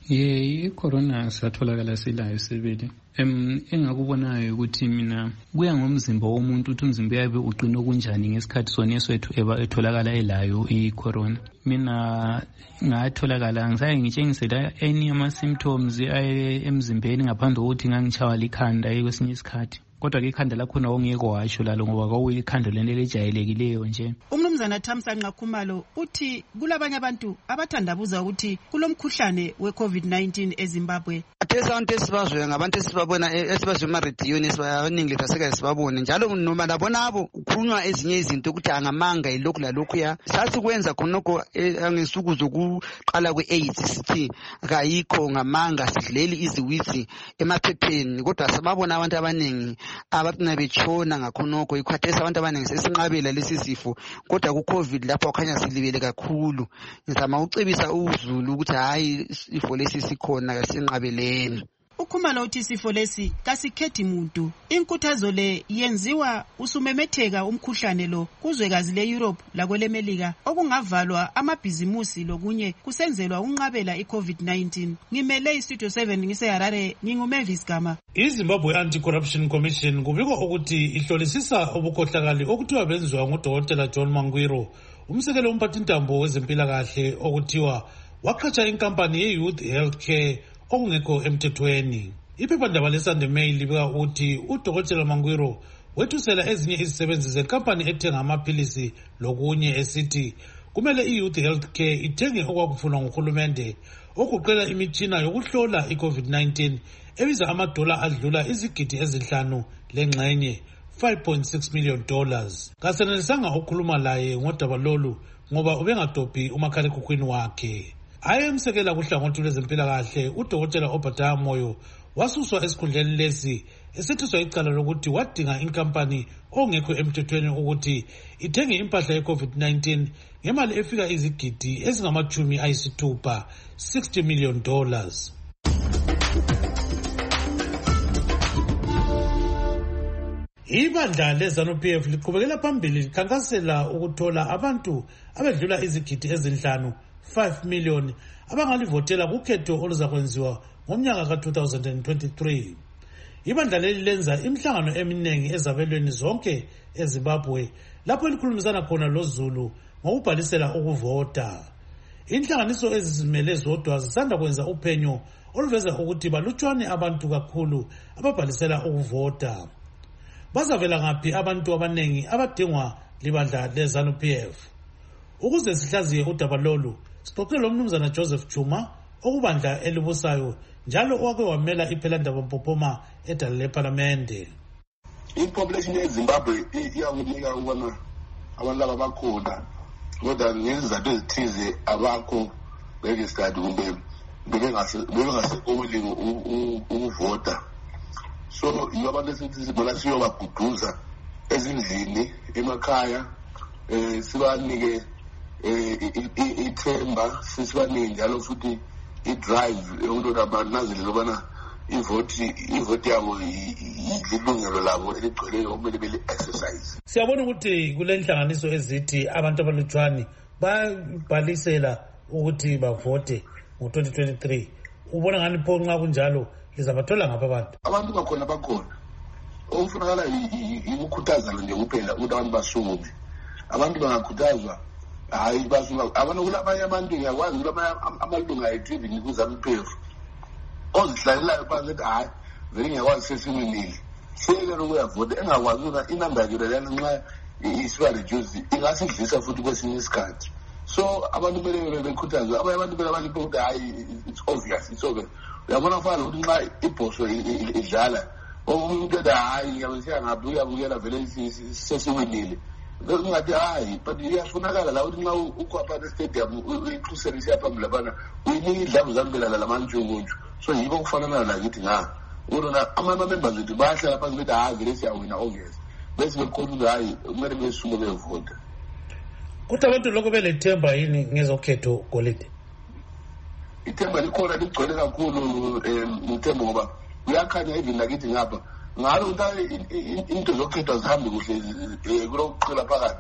Ye i-corona satholakala silayo sibili. Em engakubonayo ukuthi mina kuya ngomzimba womuntu ukuthi umzimba yabe uqina okunjani ngesikhathi sona swethu eba etholakala elayo i-corona. Mina ngatholakala ngisaye ngitshengisela any ama symptoms emzimbeni ngaphandle kokuthi ngangichawa likhanda kwesinye isikhathi. Kodwa ke ikhanda lakhona ongeke washo lalo ngoba kwawuyi ikhanda lento lejayelekileyo nje. Umnumzana Thamsanqa Khumalo uthi kulabanye abantu abathandabuza ukuthi kulomkhuhlane we-COVID nineteen eZimbabwe. Athesa abantu esibazwe ngabantu esibabona esibazwe ema-radiyweni esibaningi lethu aseka sibabone njalo noma labonabo kukhulunywa ezinye izinto ukuthi angamanga ilokhu lalokhu ya sasikwenza khonoko ngesuku zokuqala kwe-AIDS sithi akayikho ngamanga sidleli iziwisi emaphepheni kodwa sababona abantu abaningi abacina betshona ngakhonoko ikhathesa abantu abaningi sesinqabela lesi sifo kodwa ku-COVID lapho wakhanya silibele kakhulu. Ngizama ucebisa uzulu ukuthi hayi isifo lesi sikhona kasinqabeleni. Ukhumalo uthi isifo lesi kasikhethi muntu. Inkuthazo le yenziwa usumemetheka umkhuhlane lo kuzwekazi le-Europe lakwelemelika okungavalwa amabhizimusi lokunye kusenzelwa unqabela i-COVID nineteen. Ngimele iStudio seven ngiseHarare nginguMavis Gama. iZimbabwe Anti-Corruption Commission kubikwa ukuthi ihlolisisa ubukhohlakali okuthiwa benziwa ngudokotela John Mangwiro, umsekelo umphathintambo wezempilakahle okuthiwa waqhatsha inkampani ye-Youth Healthcare okungekho emthethweni. Iphephandaba leSunday Mail libika ukuthi udokotela Mangwiro wethusela ezinye izisebenzi zenkampani ethenga amaphilisi lokunye esithi kumele i-Youth Healthcare ithenge okwakufunwa nguhulumende okuqela imitshina yokuhlola i-COVID nineteen ebiza amadola adlula izigidi ezinhlanu lengxenye five point six million dollars. Kasenelisanga ukukhuluma laye ngodaba lolu ngoba ubengadobhi umakhalekhukhwini wakhe. Ayemsekela kuhlangothi lwezempilakahle udokotela Obadiah Moyo wasuswa esikhundleni lesi esethuswa icala lokuthi wadinga inkampani ongekho emthethweni ukuthi ithenge impahla ye-COVID nineteen ngemali efika izigidi ezingamachumi ayisithupha sixty million dollars. Ibandla leZANU P F liqhubekela phambili likhankasela ukuthola abantu abedlula izigidi ezinhlanu five million abangalivotela kukhetho oluzakwenziwa ngomnyaka ka two thousand twenty-three. Ibandla leli lenza imihlangano eminingi ezabelweni zonke eZimbabwe lapho likhulumisana khona loZulu ngokubhalisela ukuvota. Inhlanganiso ezizimele zodwa zisanda kwenza uphenyo oluveza ukuthi balutshwane abantu kakhulu ababhalisela ukuvota. Bazavela ngaphi abantu abanengi abadingwa libandla leZANU P F? Ukuze sihlaziye udaba lolu sixoxe lo mnumzana Joseph Chuma okubandla elibusayo njalo owake wamela iphelandaba Mpopoma edala leParlamente. I-population yeZimbabwe iyakunika ukubona abantu laba bakhona kodwa ngezizathu ezithize abakho registered kumbe bebengasekoli ukuvota. So abantu esithi sibona siyobaguduza ezindlini emakhaya eh sibanike ithemba sisibaningi njalo futhi i-drive yokuthi abantu nazile lokubana ivoti ivoti yabo ilungelo labo eligcweleyo okumele beli-exercise. Siyabona ukuthi kule nhlanganiso ezithi abantu abalutshwane babhalisela ukuthi bavote ngo twenty twenty-three. Ubona ngani pho nxa kunjalo lizabathola ngapha abantu? Abantu bakhona bakhona okufunakala yikukhuthazana nje kuphela ukuthi abantu basukume. Abantu bangakhuthazwa hayi basuka abantu kulabanye abantu ngiyakwazi kulabanye amalunga ethivi ngikuZANU P F ozihlalelayo phansi ethi hayi vele ngiyakwazi sesimilile sekelo ukuyavota engakwazi ukuthi inamba yakhe lena nxa isiba reduce ingasidlisa futhi kwesinye isikhathi. So abantu kumele bekhuthazwe abanye abantu bela bathi ukuthi hayi it's obvious it's obvious. Uyabona fana ukuthi nxa ibhoso idlala umuntu ethi hayi ngiyabona ngaphi uyabukela vele sesiwinile ngathi hayi but iyafunakala la ukuthi nxa ukhwapha ne-stadium uyixhuselise yaphambili labana uyinika idlamu zambelana lamantshukuntshu. So yiko kufanana lakithi nga urona ama-members ethu bayahlala phansi bethi hayi vele siyawina obvious bese bekhona ukuthi hayi kumele besuke bevota. Kuthi abantu lokho belethemba yini ngezokhetho Golide? Ithemba likhona ligcwele kakhulu uthemba ngoba uyakhanya even lakithi ngapha ngalo ukuthi into zokhethwa zihambe kuhle kulokuqhela phakathi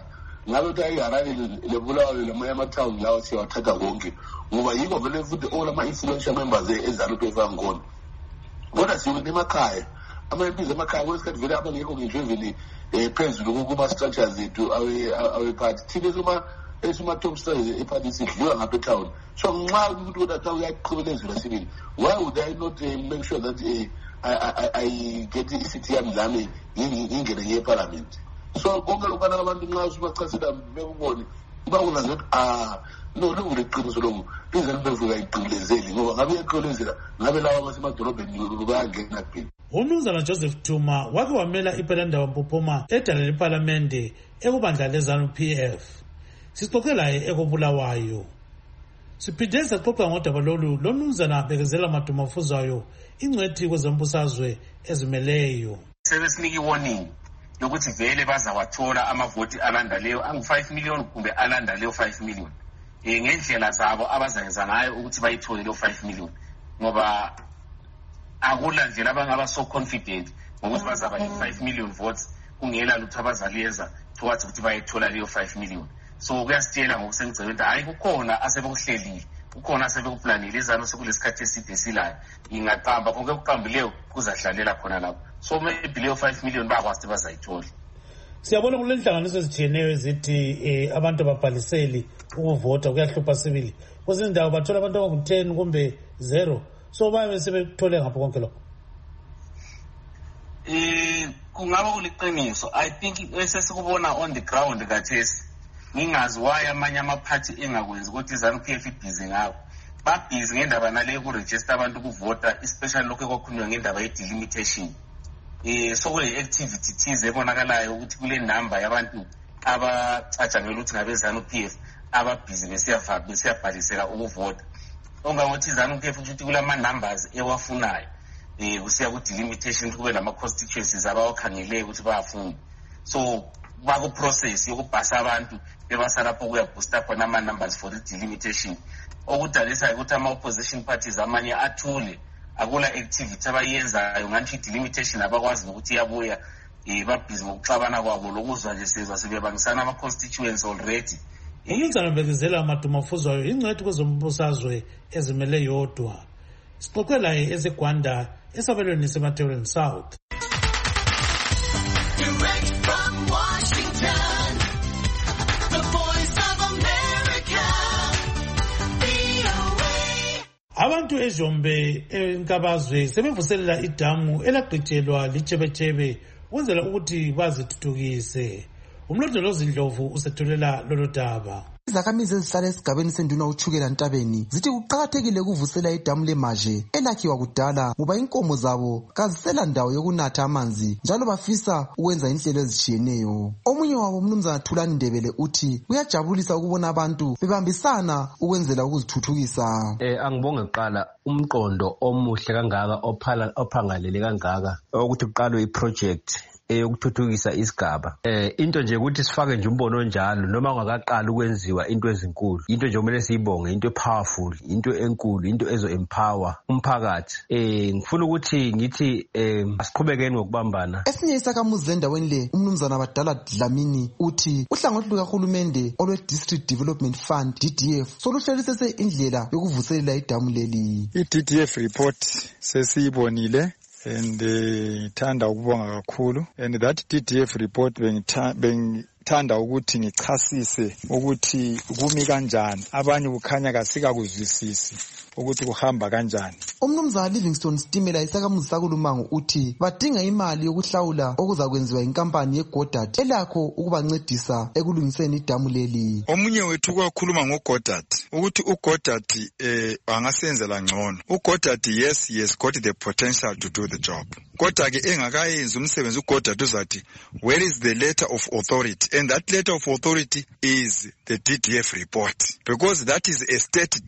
ngabe ukuthi ayiharare lebulawayo lamanye ama-town lawo siyawathatha konke ngoba yiko vele futhi all ama-influential members e-ZANU-P F angikhona kodwa sikunemakhaya ama-M Ps emakhaya kwesikhathi vele abangekho ngisho even um phezulu kuma-structures ethu awephathi thina esuma-top stars ephathi sidliwa ngapha etown so nxa ukuthi kodwa xa uyaqhubelezela sibili why would I not uh, make sure that uh, I, I, I get isithi yami lami ngingene ngeparliament so konke lokana abantu nxa usubachasela bekubone bakuna ukuthi ah no lokule qiniso lokho iZANU-P F kayiqhubelezeli ngoba ngabe iqhubelezela ngabe lawa basemadolobheni bayangena kuphela. Umnumzana Joseph Thuma wake wamela iPelandawo Mpophoma edala leParlamente ekubandla leZANU-P F. Sixoxe laye ekubulawayo. Siphinde saxoxa ngodaba lolu lomnumzana Bekezela Madumafuzayo ingcwethi kwezombusazwe ezimeleyo. Sebesiniki warning yokuthi vele bazawathola amavoti alanda leyo angu five million kumbe alanda leyo five million. Eh ngendlela zabo abazayenza ngayo ukuthi bayithole leyo five million ngoba akula nje labangaba so confident ngokuthi bazaba five million votes kungela lutho abazaliyeza towards ukuthi bayithola leyo five million. So kuyasitshela ngokusengcebeni hayi kukhona asebekuhlelile kukhona asebekuplanile iZANU sekulesikhathi eside silayo ingaqamba konke ukuqambileyo kuzahlalela khona lapho so maybe leyo five million bakwazi bazayithola. Siyabona kule nhlanganiso ezijiyeneyo ezithi eh, abantu ababhaliseli ukuvota kuyahlupha sibili kwezinye indawo bathola abantu abangu ten kumbe zero so babe sebethole ngapho konke lokho. Eh kungaba kuliqiniso I think esesikubona on the ground kathesi ngingazi why amanye amaphathi engakwenzi ukuthi iZANU-P F ibhizi ngabo babhizi ngendaba naleyo kuregister abantu ukuvota especially lokho ekwakhulunywa ngendaba ye-delimitation. Eh so kule-activity thize ebonakalayo ukuthi kule number yabantu abacatshangelwa ukuthi ngabe-ZANU-P F ababhizi besiyabhalisela ukuvota ongangokuthi iZANU-P F ukuthi kulama-numbers ewafunayo um kusiya ku-delimitation kube lama-constituencies abawakhangeleyo ukuthi bawafune so baku-process yokubhasa abantu bebasalapho kuyaboosta khona ama-numbers for i-delimitation okudalisayo ukuthi ama-opposition parties amanye athule akula activity abayenzayo ngathi i-delimitation abakwazi nokuthi iyabuya um babhizi ngokuxabana kwabo lokuzwa nje sizwa sebebangisana ama-constituents already. Umnumzana Bekezela Madumafuzayo ingcwethi kwezombusazwe ezimele yodwa. Sixoxe laye eseGwanda esabelweni seMathewelen South. Abantu eJombe enkabazwe sebevuselela idamu elagqitshelwa lichebechebe ukwenzela ukuthi bazithuthukise. Umlondolozi Ndlovu usethulela lolu daba. Izakhamizi ezihlala esigabeni senduna uThukela Ntabeni zithi kuqakathekile ukuvusela idamu leMaje elakhiwa kudala ngoba inkomo zabo kazisela ndawo yokunatha amanzi njalo bafisa ukwenza inhlelo ezitshiyeneyo. Omunye wabo umnumzana Thulani Ndebele uthi kuyajabulisa ukubona abantu bebambisana ukwenzela ukuzithuthukisa. Eh angibonge kuqala umqondo omuhle kangaka ophala ophangalele kangaka ukuthi kuqalwe iproject eyokuthuthukisa isigaba. Eh into nje ukuthi sifake nje umbono onjalo noma ungakaqala ukwenziwa into ezinkulu. Into nje kumele siyibonge into powerful, into enkulu, into ezo empower umphakathi. Eh ngifuna ukuthi ngithi eh asiqhubekeni ngokubambana. Esinye isakhamuzi endaweni le umnumzana Badala Dlamini uthi uhlangothi lukaHulumende olwe District Development Fund D D F soluhlelisese indlela yokuvuselela idamu leli. I-D D F report sesiyibonile and ngithanda ukubonga kakhulu and that D D F report bengithanda ukuthi ngichasise ukuthi kumi kanjani abanye kukhanya kasika kuzwisisi ukuthi kuhamba kanjani. Umnumzana Livingstone Stimela isakhamuzi sakulumango uthi badinga imali yokuhlawula okuzakwenziwa inkampani yeGoddard elakho ukubancedisa ekulungiseni idamu leli. Omunye wethu kwakhuluma ngoGoddard ukuthi uGoddard eh angasenzela ngcono. uGoddard yes he has got the potential to do the job. Kodwa ke engakayenza umsebenzi uGoddard uzathi where is the letter of authority, and that letter of authority is the D D F report, because that is a state dam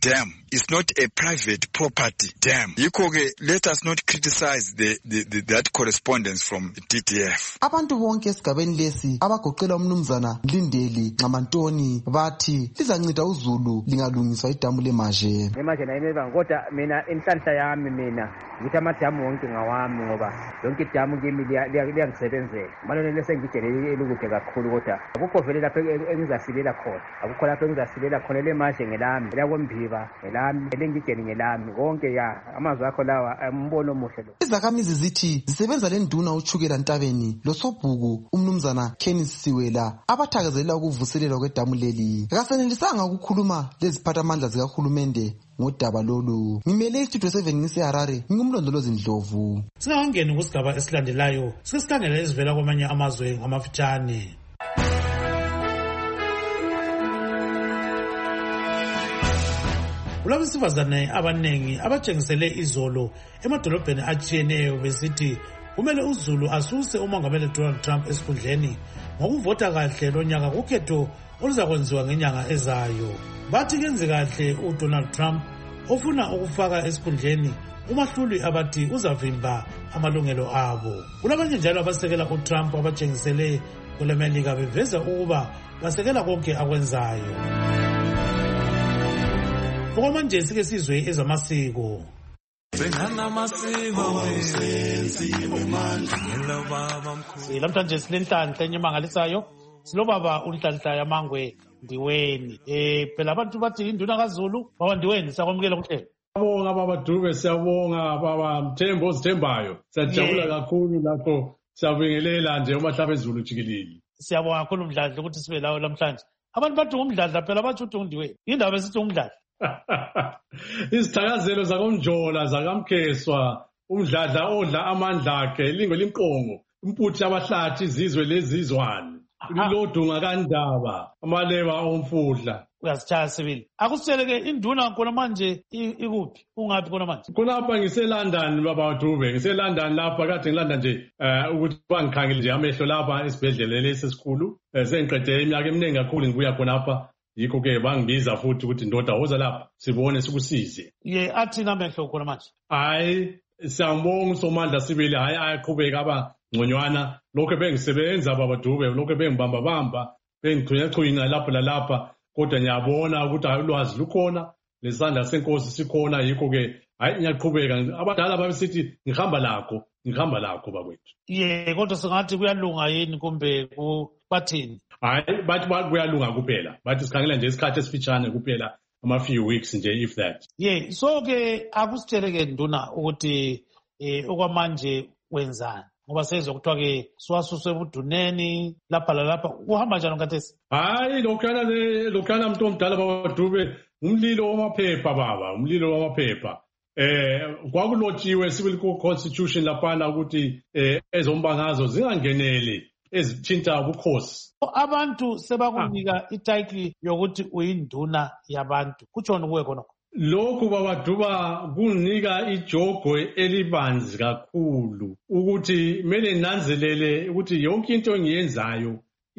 is not a private property dam. Yikho-ke, let us not criticize the, the, the, that correspondence from D D F. Abantu bonke esigabeni lesi abagoqela umnumzana Lindeli Nxamantoni bathi lizanceda uZulu lingalungiswa idamu leMaje. Imaje nayimeva kodwa mina inhlanhla yami mina ngithi amadamu wonke ngawami ngoba yonke idamu kimi liyangisebenzela. Malone lese ngijele elukude kakhulu kodwa akukho vele lapho engizasilela khona. Akukho lapho engizasilela khona leMaje ngelami, lakwembiba ngelami, elengijele ngelami. Konke ya amazwi akho lawa umbono omuhle lo. Izakhamizi zithi zisebenza lenduna uChukela Ntabeni losobhuku umnumzana Kenny Siwela abathakazelela ukuvuselelwa kwedamu leli. Akasenelisanga ukukhuluma leziphathamandla zikahulumende ngodaba lolu. Ngimele istudio seven ngiseHarare, ngingumlondolozi Ndlovu. Singangeni kusigaba esilandelayo sesikhangela ezivela kwamanye amazwe ngamafitshane. Kulabesifazane abanengi abatshengisele izolo emadolobheni atshiyeneyo besithi kumele uZulu asuse umongameli Donald Trump esikhundleni ngokuvota kahle lonyaka kukhetho oluzakwenziwa ngenyanga ezayo. Bathi kenze kahle uDonald Trump ofuna ukufaka esikhundleni umahluli abathi uzavimba amalungelo abo. Kulabanye njalo abasekela uTrump abatshengisele kuleMelika beveza ukuba basekela konke akwenzayo. Okwamanje sike sizwe ezamasiko. Silamhlanje silenhlanhla enyamangalisayo silobaba uNhlanhla Yamangwe Ndiweni. Eh phela abantu bathi induna kaZulu baba Ndiweni sakwamukela kuhle. Siyabonga baba Dube, siyabonga baba Mthembu ozithembayo. Siyajabula kakhulu lapho siyabingelela nje umahlaba eZulu jikelele. Siyabonga kakhulu Mdladla ukuthi sibe lawo namhlanje. Abantu bathi uMdladla phela bathi uthi uNdiweni. Indaba esithi uMdladla. Izithakazelo zakomjola zakamkheswa uMdladla odla amandla akhe ilingo limqongo umputhi abahlathi izizwe lezizwane lilodunga kandaba amaleba omfudla uyasitshaya sibili. Akusitshele-ke induna khona manje ikuphi ungaphi khona manje? Khonapha ngise-London baba Dube, ngise-London lapha kade ngilanda nje um ukuthi bangikhangele nje amehlo lapha esibhedlela lesi esikhulu. Um sengiqede iminyaka eminingi kakhulu ngibuya khonapha. Yikho-ke bangibiza futhi ukuthi ndoda woza lapha sibone sikusize. Ye athina amehlo khona manje? Hayi siyambonga uSomandla Sibili, hayi ayaqhubeka aba ngconywana. Lokho bengisebenza baba Dube, lokho bengibamba-bamba bengigcina lapho lalapha, kodwa ngiyabona ukuthi hayi ulwazi lukhona, lesandla senkosi sikhona. Yikho-ke hayi ngiyaqhubeka. Abadala babesithi ngihamba lakho ngihamba lakho bakwethu. Ye kodwa singathi kuyalunga yini kumbe bathini? Hayi bathi kuyalunga kuphela, bathi sikhangela nje isikhathi esifitshane kuphela, ama few weeks nje if that. Ye so ke akusitshele-ke nduna ukuthi eh okwamanje wenzani ngoba sezwe kuthiwa ke siwasuswe ebuduneni lapha lalapha kuhamba njani ngathesi? Hayi lokhana le lokhana umuntu omdala baba Dube umlilo wamaphepha baba, umlilo wamaphepha. Eh kwakulotshiwe civil constitution laphana ukuthi eh ezombangazo zingangeneli ezithinta ubukhosi. Abantu sebakunika ititle yokuthi uyinduna yabantu kutshona kuwe khona? Lokhu baba Duba kunika ijogo elibanzi kakhulu ukuthi mele nanzelele ukuthi yonke into engiyenzayo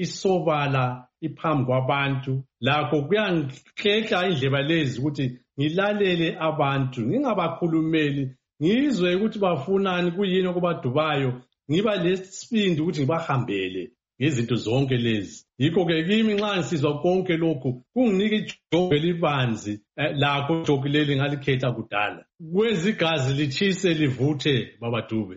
isobala iphambi kwabantu. Lakho kuyangikhehla indleba lezi ukuthi ngilalele abantu ngingabakhulumeli, ngizwe ukuthi bafunani kuyini okubadubayo, ngiba lesibindi ukuthi ngibahambele ngezinto zonke lezi. Yikho-ke kimi nxa ngisizwa konke lokhu kunginika ijogo elibanzi. Lakho ijogo leli ngalikhetha kudala. Kwenza igazi lithise livuthe baba Dube,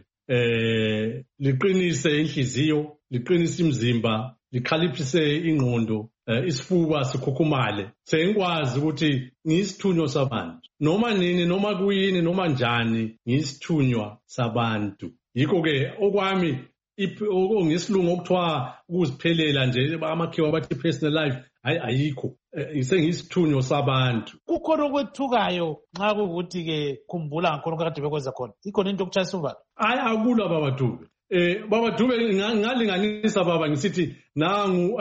eh liqinise inhliziyo, liqinise imizimba, likhaliphise ingqondo, isifuba sikhukhumale. Sengikwazi ukuthi ngisithunywa sabantu noma nini noma kuyini noma njani, ngisithunywa sabantu. Yikho-ke okwami ngesilungu okuthiwa ukuziphelela nje amakhiwa bathi personal life, hayi ayikho. Sengisithunywa sabantu. Kukhona okwethukayo nxa kukuthi-ke khumbula ngakhona kade bekwenza khona, ikhona into yokutshayisa uvalo? Hayi akulwa baba Dube. Eh baba Dube ngalinganisa baba ngisithi nangu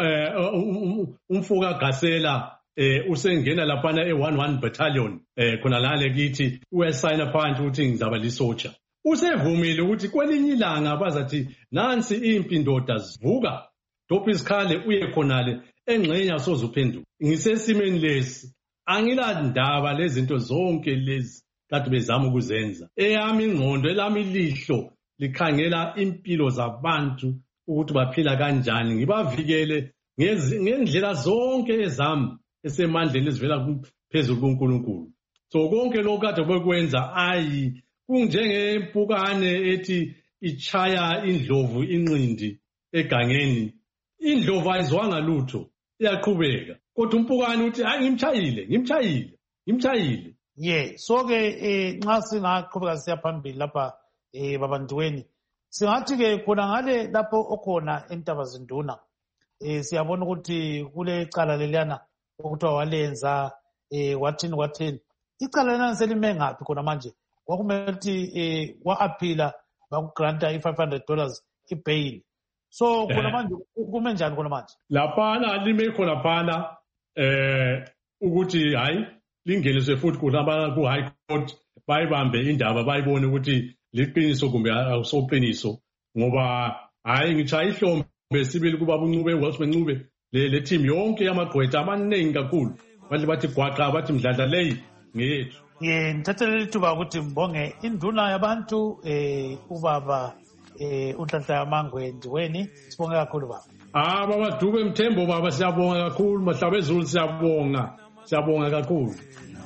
umfoka Gasela eh usengena laphana e one one battalion eh khona lale kithi uyasayina phansi ukuthi ngizaba lisoja. Usevumile ukuthi kwelinye ilanga bazathi nansi impi ndoda zivuka, dopha isikhale uye khonale engxenya sozuphenduka. Ngisesimeni lesi angilandaba lezinto zonke lezi kade bezama ukuzenza. Eyami ingqondo, elami ilihlo likhangela impilo zabantu ukuthi baphila kanjani, ngibavikele ngendlela zonke ezami esemandleni ezivela phezulu kuNkulunkulu. So konke lokho kade bekwenza ayi kunjengempukane ethi ichaya indlovu inqindi egangeni. Indlovu ayizwanga lutho, iyaqhubeka. Kodwa umpukane uthi hayi ngimchayile, ngimchayile, ngimchayile. Yeah, so ke eh nxa singaqhubeka siya phambili lapha eh babantweni. Singathi ke khona ngale lapho okhona eNtaba Zinduna. Eh siyabona ukuthi kule cala leliyana ukuthi walenza eh wathini wathini. Icala leliyana selime ngaphi khona manje? Kwakumele ukuthi eh wa-appeala bakugranta i-five hundred dollars i-bail. So khona manje kume njani khona manje? Laphana lime khona phana eh ukuthi hayi lingeniswe futhi kulaba ku high court bayibambe indaba bayibone ukuthi liqiniso kumbe awusoqiniso ngoba hayi ngichaya ihlombe sibili kuba buncube wasencube le le team yonke yamagqwetha amaningi kakhulu bathi bathi gwaqa bathi mdladla leyi ngethu. Ye ngithathelele ithuba ukuthi mbonge induna yabantu eh ubaba eh uNhlanhla Yamangwe Ndiweni, sibonge kakhulu baba. Ah baba Dube Mthembu baba, siyabonga kakhulu, Mahlaba eZulu siyabonga, siyabonga kakhulu.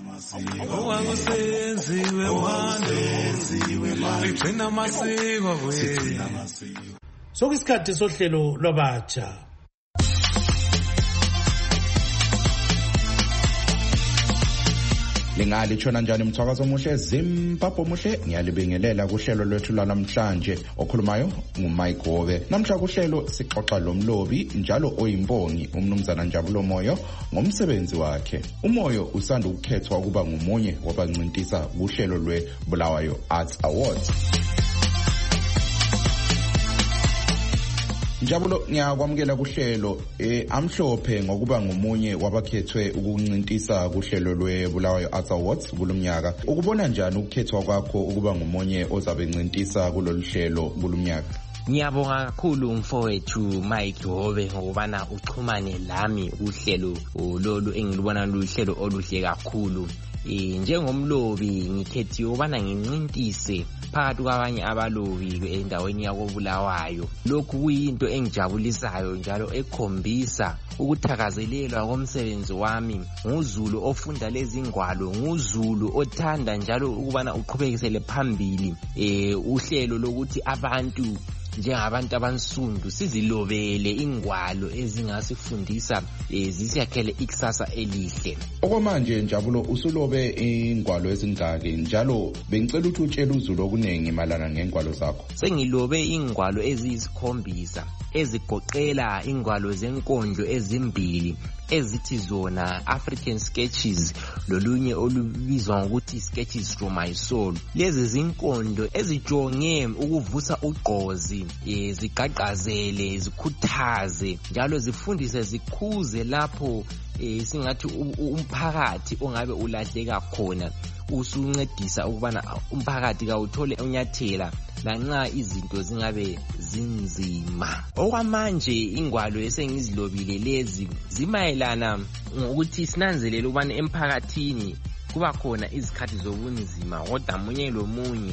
Owakusenziwe wandenziwe ligcina amasiko wethu. Sokuyisikhathi sohlelo lwabatsha. Lingalithona njani mthwakazo omuhle Zimbabwe muhle, ngiyalibingelela kuhlelo lwethu lanamhlanje. Okhulumayo nguMike Hobe. Namhla kuhlelo sixoxa lomlobi njalo oyimbongi umnumzana Njabulo Moyo ngomsebenzi wakhe. uMoyo usanda ukukhethwa ukuba ngumunye wabancintisa kuhlelo lweBulawayo Arts Awards. Njabulo, ngiyakwamukela kuhlelo. eh amhlophe ngokuba ngumunye wabakhethwe ukuncintisa kuhlelo lweBulawayo Arts Awards kulumnyaka. Ukubona njani ukukhethwa kwakho ukuba ngumunye ozabe encintisa kulolu hlelo kulumnyaka? Ngiyabonga kakhulu mfowethu Mike Hobe ngokubana uchumane lami uhlelo lolu engilibona luhlelo oluhle kakhulu. Eh njengomlobi ngikhethiwe ubana ngincintise phakathi kwabanye abalobi endaweni yakoBulawayo. Lokhu kuyinto engijabulisayo njalo ekhombisa ukuthakazelelwa komsebenzi wami. Nguzulu ofunda lezi ngwalo, nguzulu othanda njalo ukubana uqhubekisele phambili eh uhlelo lokuthi abantu njengabantu abansundu sizilobele ingwalo ezingasifundisa zisiyakhele ikusasa elihle. Okwamanje Njabulo usulobe ingwalo ezingaki njalo bengicela ukuthi utshele uzulu okunengi malana ngengwalo zakho. Sengilobe ingwalo eziyisikhombisa ezigoqela ingwalo zenkondlo ezimbili ezithi zona African Sketches lolunye olubizwa ngokuthi Sketches from My Soul. Lezi zinkondlo ezijonge ukuvusa ugqozi, zigaqazele, zikhuthaze njalo zifundise zikhuze lapho eh singathi umphakathi ongabe ulahleka khona, usuncedisa ukubana umphakathi kawuthole unyathela lanxa izinto zingabe zinzima. Okwamanje ingwalo esengizilobile lezi zimayelana ngokuthi sinanzelele ukubana emphakathini kuba khona izikhathi zobunzima, kodwa munye lomunye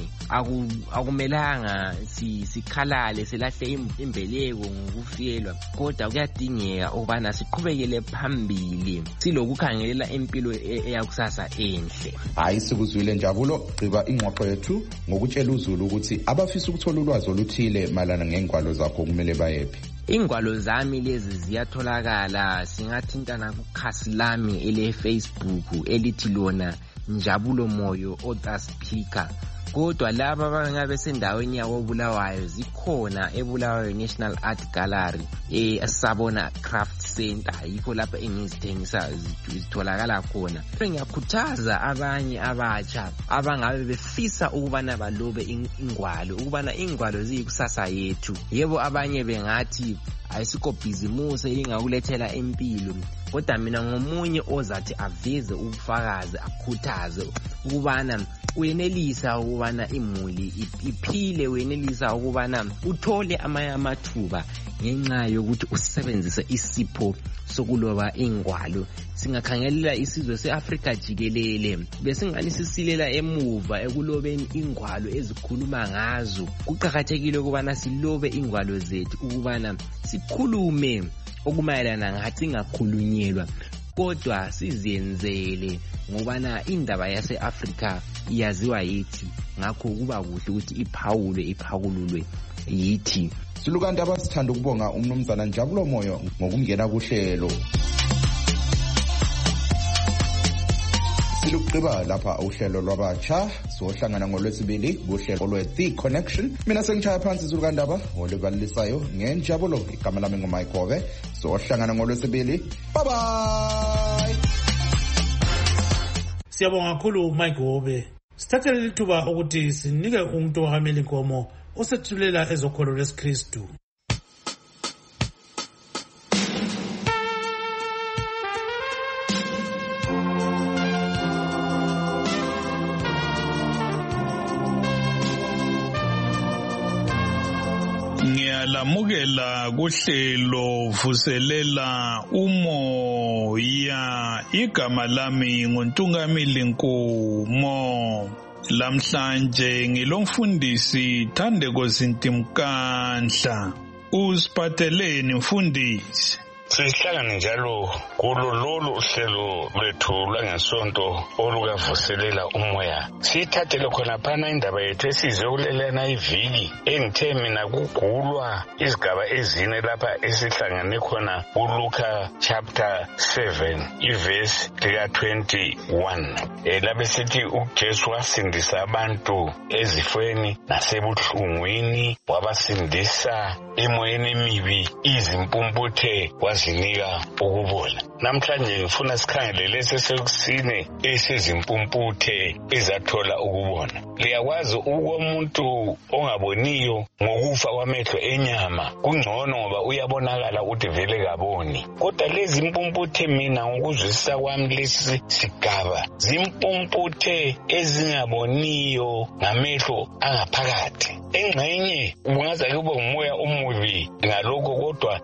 akumelanga sikhalale silahle imbeleko ngokufielwa, kodwa kuyadingeka ukubana siqhubekele phambili silokukhangelela impilo eyakusasa enhle. Hayi sikuzwile Njabulo, gqiba ingxoxo yethu ngokutshela uzulu ukuthi abafisa ukuthola ulwazi oluthile malana ngengwalo zakho kumele bayephi. Ingwalo zami lezi ziyatholakala, singathintana kukhasi lami ele Facebook elithi lona Njabulo Moyo Author Speaker. Kodwa laba abangabe sendaweni yakoBulawayo zikhona eBulawayo National Art Gallery eh Sabona Craft Center, yikho lapha engizithengisa zitholakala khona. Ngiyakhuthaza abanye abatsha abangabe befisa ukubana balobe ingwalo, ukubana ingwalo ziyikusasa yethu. Yebo abanye bengathi ayisiko bhizimusi engakulethela impilo, kodwa mina ngomunye ozathi aveze ubufakazi akhuthaze ukubana uyenelisa ukubana imuli iphile, uyenelisa ukubana uthole amanye amathuba ngenxa yokuthi usebenzise isipho sokuloba ingwalo. Singakhangelela isizwe seAfrika jikelele besingani sisilela emuva ekulobeni ingwalo ezikhuluma ngazo. Kuqakathekile ukubana silobe ingwalo zethu ukubana sikhulume okumayelana ngathi ngakhulunyelwa, kodwa sizenzele ngobana indaba yase-Afrika iyaziwa yithi, ngakho kuba kuhle ukuthi iphawulwe iphawululwe yithi. Silukanti abasithanda ukubonga umnumzana Njabulo Moyo ngokungena kuhlelo. Siluqhiba lapha uhlelo lwabatsha, sohlangana ngolwesibili kuhlelo lwe-The Connection. Mina sengitshaya phansi Zulukandaba olubalisayo ngenjabulo, igama lami nguMike Hobe. Sohlangana ngolwesibili. Bye bye. Siyabonga kakhulu Mike Hobe. Sithathele lithuba ukuthi sinike umuntu ohamela inkomo osethulela ezokholo lwesikristu. Ngiyalamukela kuhlelo vuselela umoya. Igama lami nguNtungamili Nkomo. Lamhlanje ngilomfundisi Thandeko Zintimkandla. Usiphatheleni mfundisi? Sihlangane njalo kulo lolu uhlelo lwethu lwangesonto olukavuselela umoya. Sithathele khona phana indaba yethu esizokulelana iviki engithe mina kugulwa izigaba ezine lapha esihlangane khona uLuka chapter seven iverse lika twenty-one. Elabe sithi uJesu wasindisa abantu ezifweni nasebuhlungwini, wabasindisa emoyeni emibi, izimpumputhe wazinika ukubona. Namhlanje ngifuna sikhangele lesi sekusine esezimpumputhe ezathola ukubona. Liyakwazi umuntu ongaboniyo ngokufa kwamehlo enyama kungcono ngoba uyabonakala ukuthi vele kaboni. Kodwa lezi impumputhe mina ngokuzwisisa kwami lesi sigaba zimpumputhe ezingaboniyo ngamehlo angaphakathi. Engxenye kungaza kube umoya omubi ngalokho, kodwa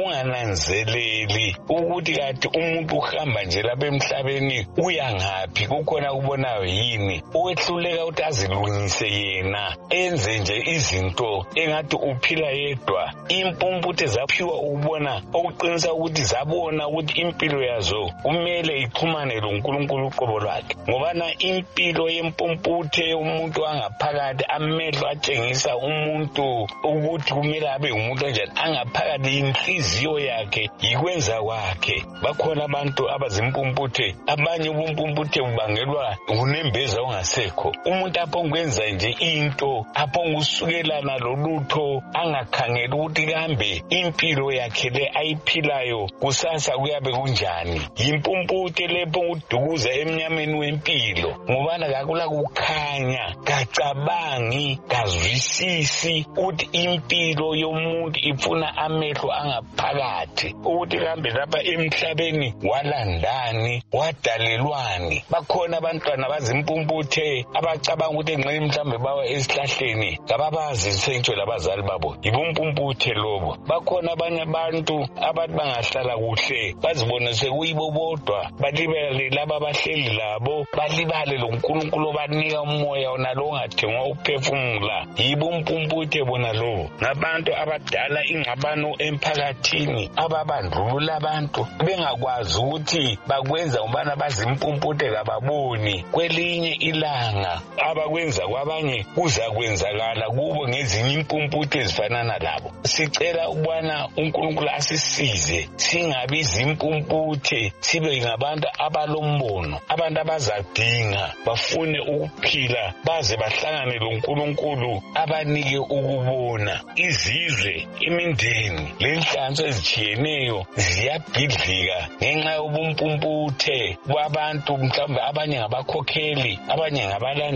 yikungananzeleli ukuthi kati umuntu uhamba nje lapha emhlabeni uya ngaphi, kukhona kubonayo yini, uwehluleka ukuthi azilungise yena enze nje izinto engathi uphila yedwa. Impumputhe zaphiwa ukubona okuqinisa ukuthi zabona ukuthi impilo yazo kumele ixhumane loNkulunkulu uqobo lwakhe, ngoba na impilo yempumputhe umuntu angaphakathi, amehlo atshengisa umuntu ukuthi kumele abe umuntu onjani angaphakathi, inhliziyo yakhe yikwenza kwakhe. Bakhona abantu abazimpumputhe, abanye ubumpumputhe bubangelwa unembeza ongasekho. Umuntu aphongwenza nje into, aphongusukelana lolutho, angakhangela ukuthi kambe impilo yakhe le ayiphilayo kusasa kuyabe kunjani. Yimpumputhe lepho udukuza emnyameni wempilo, ngobana kakula kukhanya, kacabangi, kazwisisi ukuthi impilo yomuntu ifuna amehlo angaphakathi, ukuthi kambe lapha emhlabeni walandani, wadalelwani. Bakhona abantwana bazimpumputhe abacabanga ukuthi nxa mhlambe bawa esihlahleni kababazi sentsho labazali babo, yibumpumputhe lobo. Bakhona abanye abantu abathi bangahlala kuhle bazibone sekuyibo bodwa, balibale laba abahleli labo, balibale loNkulunkulu banika umoya onalo ongathengwa ukuphefumula. Yibumpumputhe bona lobo. Ngabantu abadala ingxabano emphakathini, ababandlulula abantu bengakwazi ukuthi bakwenza ubana bazimpumputhe kababoni. Kwelinye ilanga abakwenza kwabanye kuza kwenzakala kubo ngezinye impumputhe ezifanana labo. Sicela ukubana uNkulunkulu asisize singabi zimpumputhe, sibe ngabantu abalombono, abantu abazadinga bafune ukuphila baze bahlangane loNkulunkulu abanike ukubona. Izizwe, imindeni, lenhlanzo ezitshiyeneyo ziyabhidlika ngenxa yobumpumputhe babantu, mhlawumbe abanye ngabakhokheli, abanye ngabalandeli,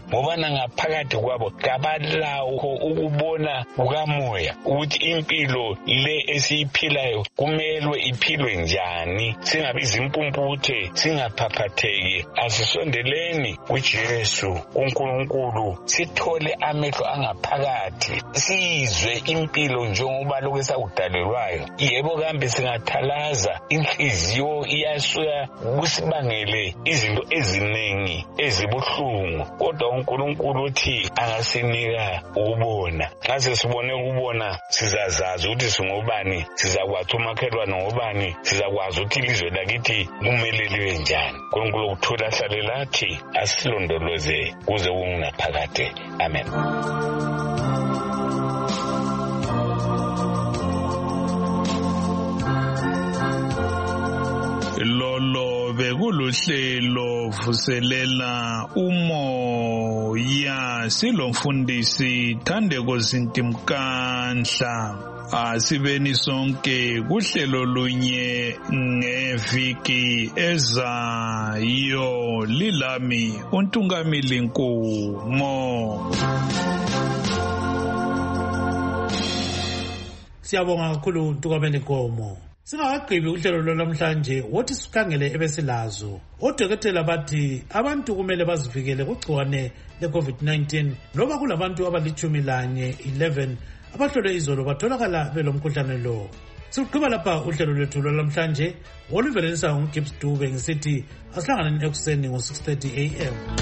ngoba nangaphakathi kwabo kabalawo ukubona kukamoya ukuthi impilo le esiyiphilayo kumelwe iphilwe njani, singabi zimpumputhe, singaphaphatheki. Asisondeleni kuJesu uNkulunkulu sithole amehlo angaphakathi, sizwe impilo njengoba lokhu sakudalelwayo. Yebo kambe singathalaza, inhliziyo iyasuka kusibangele izinto eziningi ezibuhlungu, kodwa uNkulunkulu uthi angasinika ukubona. Nxa sesibone ukubona sizazazi ukuthi singobani, sizakwazi umakhelwane ngobani, sizakwazi ukuthi ilizwe lakithi kumele libe njani. uNkulunkulu ukuthola hlale lathi asilondoloze kuze kungaphakade. Amen. Lolo bekuluhlelo vuselela umoya, silomfundisi Thandeko Zintimkanhla. Asibeni sonke kuhlelo lunye ngeviki ezayo. Lilami uNtungamili Nkomo. Siyabonga kakhulu uNtungamili Nkomo. Singakagqibi uhlelo lwanamhlanje wothi sikhangele ebesilazo. Odokotela bathi abantu kumele bazivikele kugciwane le-COVID nineteen loba kulabantu abalitshumi lanye eleven abahlolwe izolo batholakala belomkhuhlane lo. Siqhubeka lapha uhlelo lwethu lwanamhlanje oluvelenisa uGibbs Dube ngisithi asihlangane ekuseni ngo six thirty a m